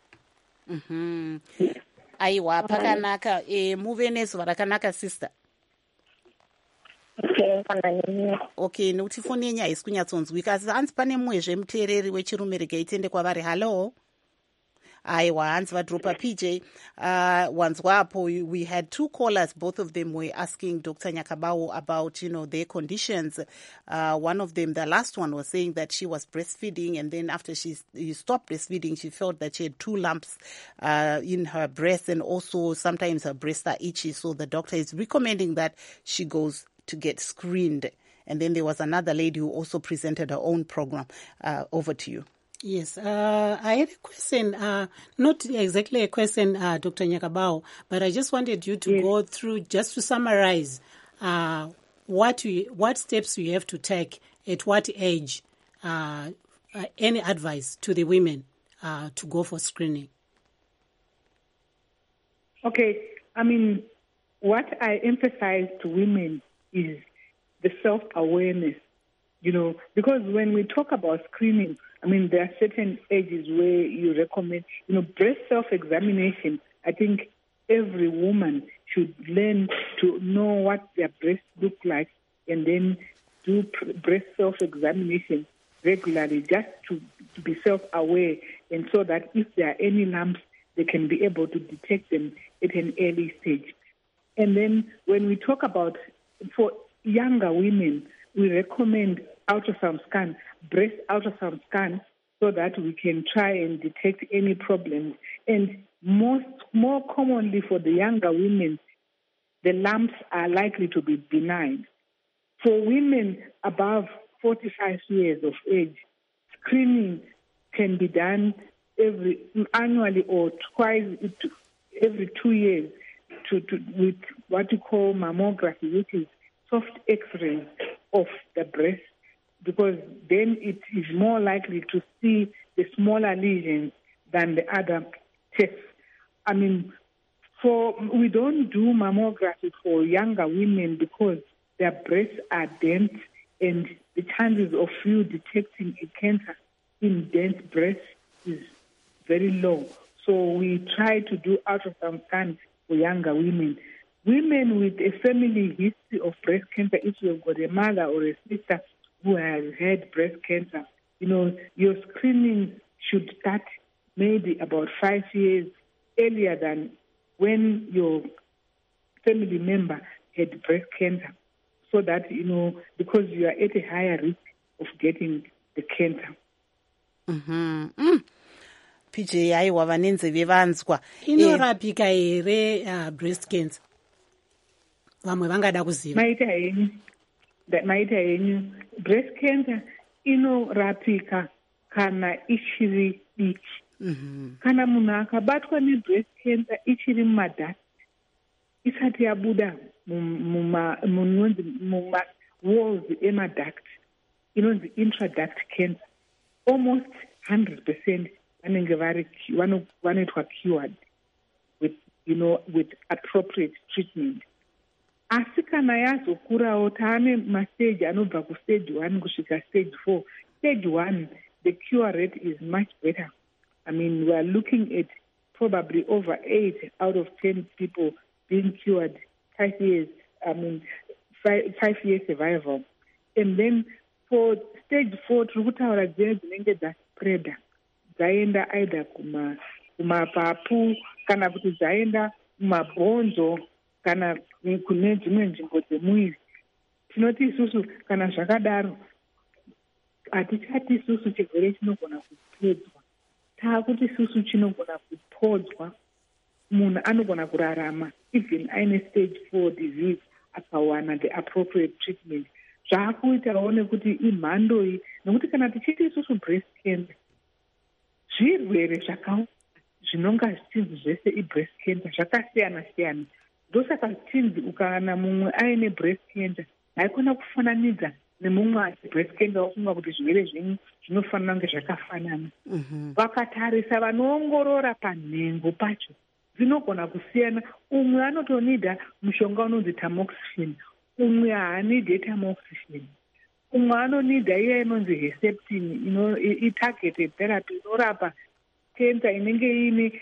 Aiwa, pakanaka. E, muve nezuva rakanaka sister. Okay, okay, nekuti foni yenyu haisi kunyatsonzwika, asi hanzi pane mumwezve muteereri wechirume regai tiende kwavari. Hello. Aiwa, hanzi vadropa P J. Uh, wanzwapo, we had two callers, both of them were asking Doctor Nyakabawo about, you know, their conditions. Uh, one of them, the last one, was saying that she was breastfeeding, and then after she stopped breastfeeding, she felt that she had two lumps uh, in her breast, and also sometimes her breasts are itchy, so the doctor is recommending that she goes to get screened. And then there was another lady who also presented her own program. Uh, over to you. Yes, uh, I had a question, uh, not exactly a question, uh, Doctor Nyakabawo, but I just wanted you to yes. go through, just to summarize, uh, what you, what steps you have to take, at what age, uh, uh, any advice to the women uh, to go for screening. Okay, I mean, what I emphasize to women is the self-awareness, you know, because when we talk about screening, I mean, there are certain ages where you recommend, you know, breast self-examination. I think every woman should learn to know what their breasts look like and then do breast self-examination regularly, just to, to be self-aware, and so that if there are any lumps, they can be able to detect them at an early stage. And then when we talk about, for younger women, we recommend ultrasound scan, breast ultrasound scan, so that we can try and detect any problems. And most, more commonly for the younger women, the lumps are likely to be benign. For women above forty-five years of age, screening can be done every annually or twice every two years to, to, with what you call mammography, which is soft X-rays of the breast, because then it is more likely to see the smaller lesions than the other tests. I mean, for we don't do mammography for younger women because their breasts are dense, and the chances of you detecting a cancer in dense breasts is very low. So we try to do ultrasound scans for younger women. Women with a family history of breast cancer, if you've got a mother or a sister who has had breast cancer, you know, your screening should start maybe about five years earlier than when your family member had breast cancer, so that, you know, because you are at a higher risk of getting the cancer. Mm-hmm. Mm. P J aiwa vanenzeve vanzwa inorapika here uh, breast cancer vamwe vangada kuziva maita henyu maita henyu breast cancer inorapika kana ichiri diki. Mm-hmm. Kana munhu akabatwa nebreast cancer ichiri mumadhati isati yabuda munonzi muma walls emaduct inonzi intraduct cancer, almost one hundred percent vanenge vari vanoitwa cured with, you know, with appropriate treatment. Asi kana yazokurawo taane mastage anobva kustage one kusvika stage four. Stage one, the cure rate is much better. I mean, we are looking at probably over eight out of ten people being cured, five years, I mean, five, five years survival. And then for stage four, trikutaura dzine dzinenge dzaspreada, dzaenda either kuma kumapapu kana kuti dzaenda kumabhonzo kana kune dzimwe nzvimbo dzemuviri. Tinoti isusu kana zvakadaro hatichati isusu chirwere chinogona kupedzwa, taakuti isusu chinogona kupodzwa. Munhu anogona kurarama even aine stage four disease akawana the appropriate treatment. Zvaakuitawo nekuti imhandoi, nekuti kana tichiti isusu breast cancer, zvirwere zvakawanda zvinonga zvichinzi zvese ibreast cancer zvakasiyana siyana. Ndosaka tinzi ukawana mumwe aine breast cancer haikona kufananidza nemumwe ane breast cancer wafunga kuti zvirwere zvenyu zvinofanira kunge zvakafanana. Vakatarisa vanoongorora panhengo pacho dzinogona kusiyana. Umwe anotonida mushonga unonzi tamoxifen, umwe haanidi tamoxifen, umwe anonida iya inonzi Herceptin, i-targeted therapy inorapa cancer inenge ine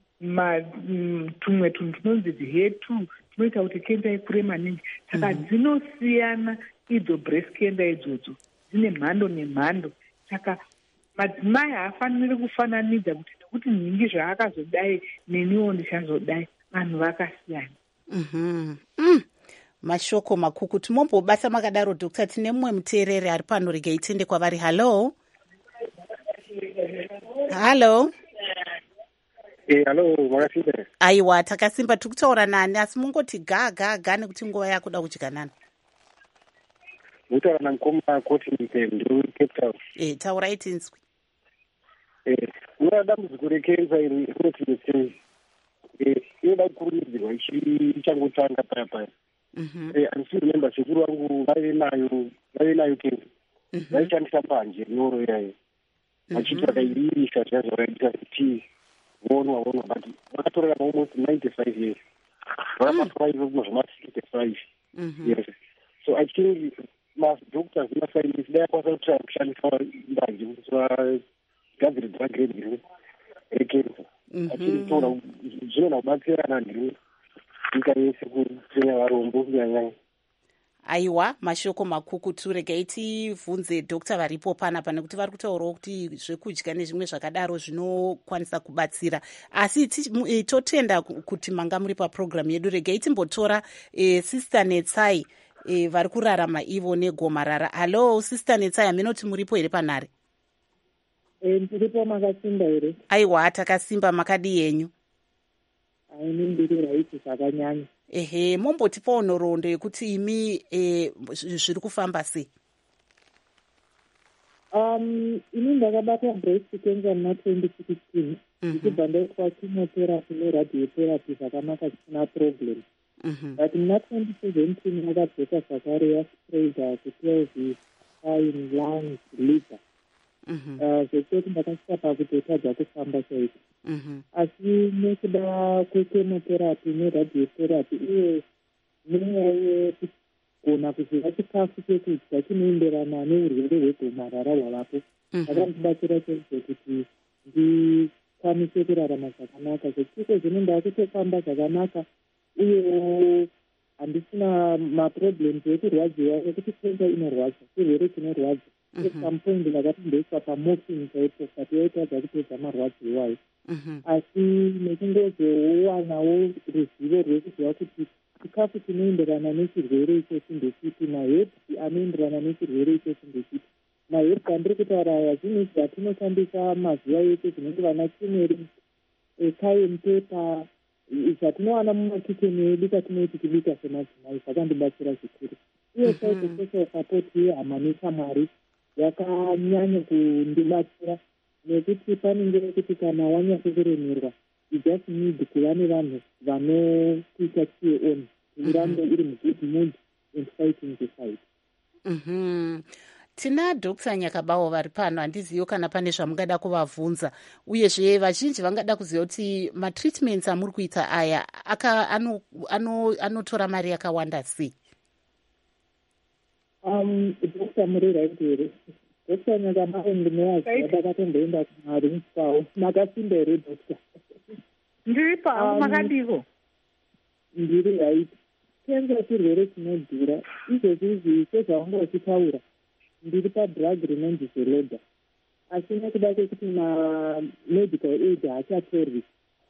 tumwe tunhu tunonzi H E R two tunoita kuti cancer ikure maningi. Saka dzinosiyana idzo breast cancer idzodzo, dzine mhando nemhando. Saka madzimai haafaniri kufananidza kuti nekuti nyingi zvaakazodai neniwo ndichazodai. Vanhu vakasiyana. Mm-hmm. Mm. Mashoko makuku. Timombobasa makadaro Dokta, tine mumwe muteereri ari pano, regai tende kwavari. Hello. Hello. Eh, hello, mwakasimba. Aiwa, takasimba. Tiri kutaura nani, asi mungoti ga ga ga nekuti nguva yakuda kudya nani. Mutaura namukoma koti ndiri Cape Town. Eh, taurai tinzwi. Eh, unoda dambudziko rekenza iri inoti kuti eh inoda kukurumidzirwa ichangotanga paya paya. Mhm. Eh, andisi remember sekuru wangu vaive nayo, vaive nayo kenza. Mhm. Vaishandisa mbanje nyoro iyayo. Vachiti vakairirisa zvazvakaita kuti vonwa vonwa, but vakatorera almost ninety-five years. Vakabatwa ivo zvema sixty-five. Mhm. Yes. So I think my doctors in my family, they are also trying to for mbanje kuti vagadziridzwa grade rekenza. Achitoona zvinoda kubatsirana ndiri nyika yese kutsenya varombo kunyanyanya. aiwa mashoko makukutu. Regai tivhunze dokta varipo panapa nekuti vari kutaurawo kuti zvekudya nezvimwe zvakadaro zvinokwanisa kubatsira, asi e, totenda kuti manga muri papurogiramu yedu. Regai timbotora e, sister Netsai e, vari kurarama ivo negomarara. Hallo sister Netsai, haminoti muripo here panhare? E, ndiripo. Makasimba here? Aiwa takasimba. Makadi yenyu? Aini ndiri raiti zvakanyanya. Ehe, mombotipawo nhoroondo yekuti imi e, zviri kufamba sei? Um, ini ndakabata breast cancer muna twenty sixteen ndichibva ndaitwa chemotherapy neradiotherapy zvakanaka zvisina problem. But muna twenty seventeen akadzoka zvakare yaspreada kutwelve fine lungs liver. Zvekuti ndakasvika pakutotadza kufamba chaiko. Asi nekuda kwechemotherapy neradiotherapy uye nenyaya yekugona kuziva chikafu chekudya chinoenderana neurwere hwegomarara hwavapo, akandibatsira chaizvo kuti ndikwanise kurarama zvakanaka. Zvekuti zvino ndakutofamba zvakanaka uyewo handisina maproblems ekurwadziwa nekuti kenza inorwadza, chirwere chinorwadza. At some point ndakatondoiswa pamorphine chaipo kati yaitadza kupedza marwadzo iwayo. Asi nekungozowanawo ruzivo rwekuziva kuti chikafu chinoenderana nechirwere ichochi ndechipi, mahebsi anoenderana nechirwere ichochi ndechipi. Mahebsi andiri kutaura aya zvinhu zvatinoshandisa mazuva ese zvinenge vana chimeri, cayenne pepper, zvatinowana mumakicheni edu katinoiti tibika semadzimai. Zvakandibatsira zvikuru. Uye chaiko social support yehama neshamwari yakanyanya kundibatsira, nekuti panenge kuti kana wanyatsokuremerwa you just need kuva nevanhu vanokuita cheer on, urambe iri mugood mood and fighting the fight. Tina Dokta Nyakabawo vari pano, handiziyo kana pane zvamungada kuvabvunza, uyezve vazhinji vangada kuziva kuti matreatments amuri kuita aya anotora ano, ano mari yakawanda sei? Um, Dokta muri right here. Dokta Nyakabawo ndinoyaziva ndakatondoenda kumari kwawo. Makasimba here Dokta? Ndiri pavo. Makadiko? Ndiri right. Kenza chirwere chinodhura. Izvozvi sezvaungochitaura ndiri padrug rinonzi Zeloda. Asi nekuda kwekuti ma-medical aid haachatorwi,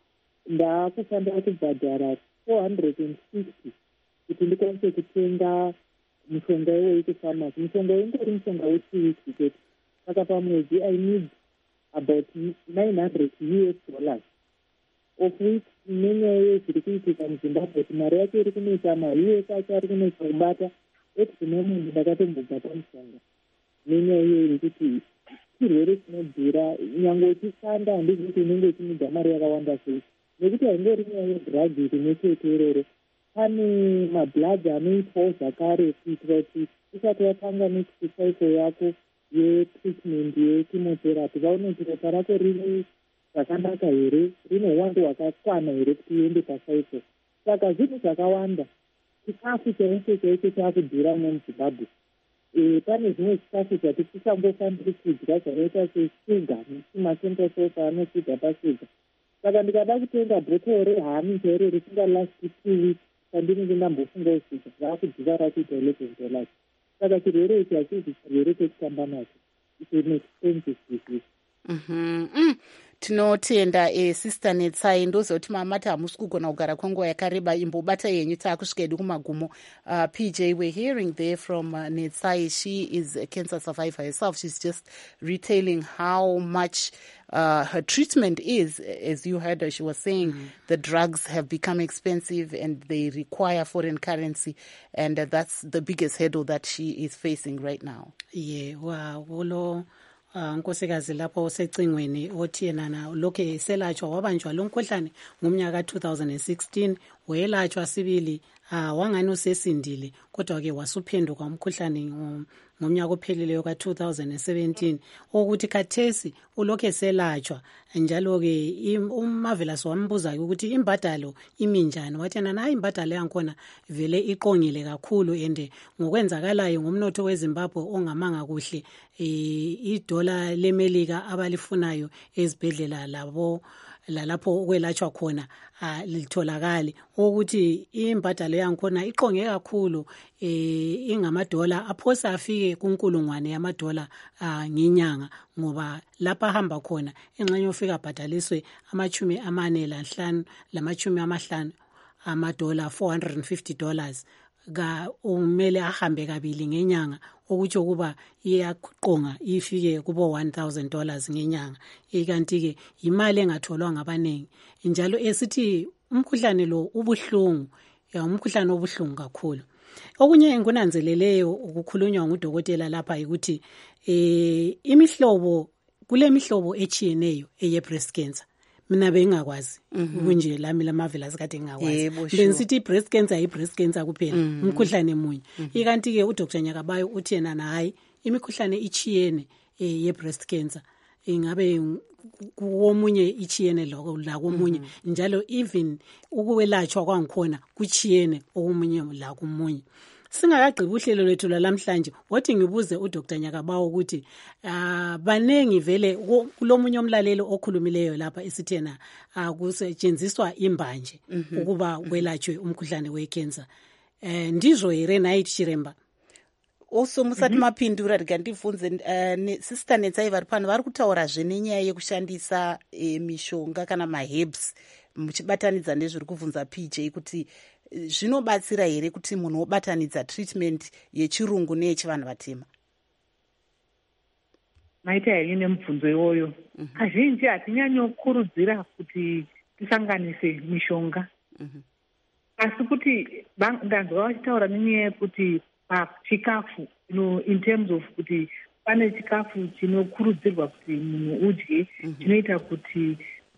ndakufanira kubhadhara four hundred sixty kuti ndikwanise kutenga mushonga iwoyi kufamasi. Mushonga ungori mushonga wechi weeks chete. Saka pamwedzi I need about nine hundred U S dollars, of which nenyaya yezviri kuitika muZimbabwe kuti mari yacho iri kunoita ma-U S acho ari kunoita kubata. At the moment ndakatombobata mushonga nenyaya iyoyo yekuti chirwere chinodhura. Nyange uchishanda handizvi kuti unenge uchimudza mari yakawanda sei, nekuti haingori nyaya yedhiragi rimwe chete iroro. Pane mablood anoitwawo zvakare kuitira kuti usati watanga next cycle yako yetreatment yechemotherapy vaone kuti ropa rako riri zvakanaka here, rine uwandu hwakakwana here kuti uende pacycle. Saka zvinhu zvakawanda, chikafu chaicho chaicho chaakudhura muZimbabwe. E, pane zvimwe chikafu zvati tisangofaniri kudya zvakaita seshuga nechimachemical sosa anosidha pashuga. Saka ndikada kutenga bhotoro rehani chairo risingalasti two weeks pandinenge ndambofunga usika raakudhiva rakuita eleven dollars. Saka chirwere ichi hachisi chirwere chekutamba nacho, it's an expensive disease. Mm-hmm. Mm. Tinotenda e, sister Netsai, ndoziva kuti mamati hamusi kugona kugara kwenguva yakareba, imbobata yenyu taakusvika edu kumagumo. Uh, P J, we're hearing there from uh, Netsai. She is a cancer survivor herself. She's just retailing how much uh, her treatment is. As you heard her, she was saying mm-hmm. the drugs have become expensive and they require foreign currency, and uh, that's the biggest hurdle that she is facing right now. Yeah, wow, well, nkosikazi lapho secingweni othi yena na lokho eselatshwa wabanjwa lo mkhuhlane ngomnyaka two thousand sixteen, welatshwa sibili ah wangani usesindile kodwa ke wasuphenduka umkhuhlane ngomnyaka ophelileyo ka two thousand seventeen, ukuthi khathesi ulokho eselatshwa. Njalo ke uMavelas wambuza ukuthi imbadalo iminjani, wathi na imbadalo yakhona vele iqongile kakhulu ende ngokwenzakalayo ngomnotho weZimbabwe ongamanga kuhle, idola lemelika abalifunayo ezibhedlela labo lalapho ukwelatshwa khona uh, litholakali ukuthi imbadalo yankhona iqonge kakhulu eh ingamadola aphosa afike kunkulungwane yamadola uh, ngenyanga ngoba lapha ahamba khona engxenye ufika bhadaliswe amachumi amane lanhlanu lamachumi amahlanu amadola four hundred fifty dollars ga umele ahambe kabili ngenyanga ukuthi ukuba iyaqonga ifike kubo one thousand dollars ngenyanga ikanti ke imali engatholwa ngabanengi njalo esithi umkhuhlane lo ubuhlungu ya umkhuhlane obuhlungu kakhulu. Okunye engunanzeleleyo ukukhulunywa ngudokotela lapha ukuthi eh imihlobo kule mihlobo echiyeneyo eye breast cancer mina bengakwazi kunje mm -hmm. lami lamavela sikade ngingakwazi bensithi breast cancer yi breast cancer kuphela umkhuhlane munye ikanti ke uDr Nyakabayo uthi yena hayi imikhuhlane ichiyene ye breast cancer ingabe kuwomunye ichiyene lokho la komunye njalo even ukuwelatshwa kwangikhona kuchiyene okumunye la komunye. Singakagqiba uhlelo lwethu lamhlanje wathi ngibuze uDr Nyakabawo ukuthi uh, banengi vele kulomunye umlalelo okhulumileyo lapha esithena uh, kusetshenziswa imbanje mm -hmm. ukuba kwelatshwe umkhuhlane wecancer. Eh uh, ndizvo ere nayi Chiremba also musati mapindura rega ndibvunze uh, sister Netsai vari pano vari kutaura zvenenyaya yekushandisa e, mishonga kana maherbs muchibatanidza nezviri kubvunza P J kuti zvinobatsira here kuti munhu obatanidza treatment yechirungu neyechivanhu vatema. Maita ine mubvunzo iwoyo kazhinji hatinyanyokurudzira kuti tisanganise mishonga asi kuti ndanzwa vachitaura nenyaya yekuti pachikafu in terms of kuti pane chikafu chinokurudzirwa kuti munhu udye chinoita kuti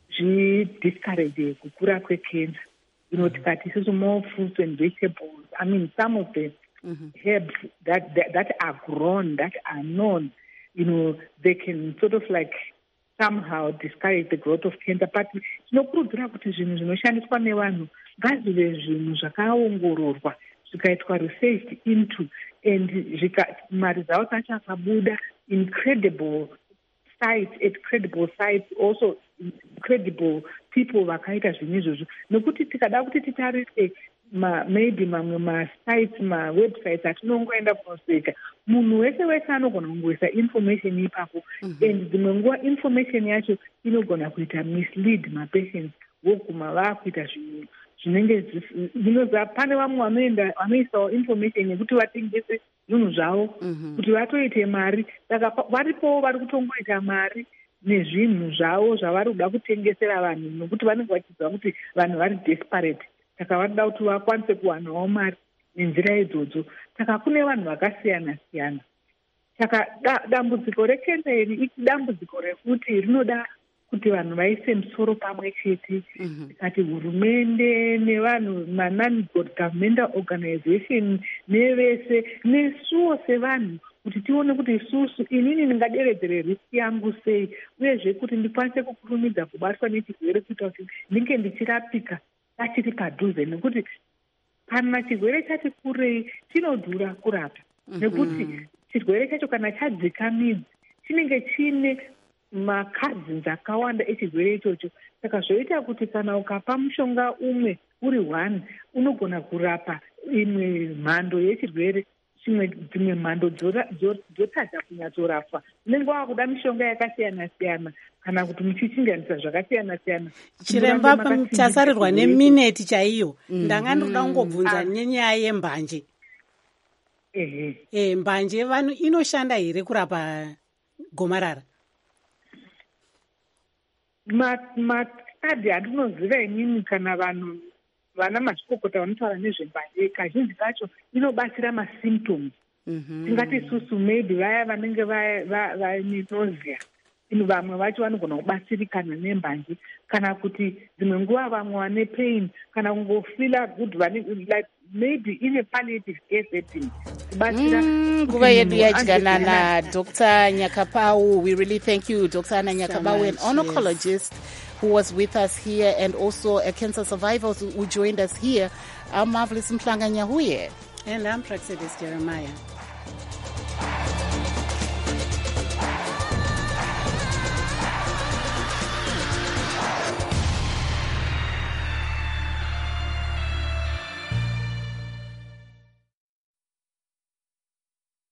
zvidiscourage kukura kwecancer. You know, tikati isusu more fruits and vegetables. I mean, some of the mm-hmm. herbs that, that that are grown, that are known, you know, they can sort of like somehow discourage the growth of cancer. But tinokurudzira kuti zvinhu zvinoshandiswa nevanhu ngazive zvinhu zvakaongororwa zvikaitwa researched into and mari dzavo dzacho akabuda incredible sites at credible sites, also credible people vakaita zvinhu izvozvo nokuti tikada kuti titarise ma maybe mamwe masites mawebsites atinongoenda kunoseka munhu wese wese anogona kungoisa information ipapo mm -hmm. and dzimwe nguva information yacho inogona kuita mislead mapatients voguma vakuita zvinhu zvinenge zvinoza pane vamwe vanoenda vanoisawo information yekuti vatengese zvinhu zvavo mm -hmm. kuti vatoite mari saka varipowo vari kutongoita mari nezvinhu zvavo zvavari kuda kutengesera vanhu nokuti vanenge vachiziva kuti vanhu vari desperate saka vanoda kuti vakwanise kuwanawo mari nenzira idzodzo saka kune vanhu vakasiyana siyana saka dambudziko rekensa iri idambudziko rekuti rinoda kuti vanhu vaise musoro pamwe chete tikati hurumende nevanhu ma-non governmental organization nevese nesuwo sevanhu kuti tione kuti isusu inini ndingaderedzere riski yangu sei uyezve kuti ndikwanise kukurumidza kubatwa nechirwere kuita kuti ndinge ndichirapika tachiri padhuze nekuti kana chirwere chati kurei chinodhura kurapa nekuti chirwere chacho kana chadzika midzi chinenge chine macousins akawanda echirwere ichocho saka zvoita kuti kana ukapa mushonga umwe uri one unogona kurapa imwe mhando yechirwere chimwe dzimwe mhando dzotadza kunyatsorapwa unenge wakuda mishonga yakasiyana siyana kana kuti muchichinganisa zvakasiyana siyana. Chiremba tasarirwa nemineti chaiyo ndanga ndoda kungobvunza nenyaya yembanje. Ehe eh mbanje vanhu inoshanda here kurapa gomarara? Mastadi andinoziva inini kana vanhu vana mazvikokota vanotaura nezvembanje kazhinji kacho inobatsira masymptoms tingati isusu maybe vaya vanenge vaine nausea ino vamwe vacho vanogona kubatsirikana nembanje kana kuti dzimwe nguva vamwe vane pain kana kungofila good like maybe ine palliative care setting kubatsira nguva yedu yadyanana na Doctor Nyakabawo. We really thank you Doctor Anna Nyakabawo, an oncologist who was with us here and also a cancer survivor who joined us here. I'm Marvelous Mhlanga Nyahuye. And I'm Praxedis Jeremiah.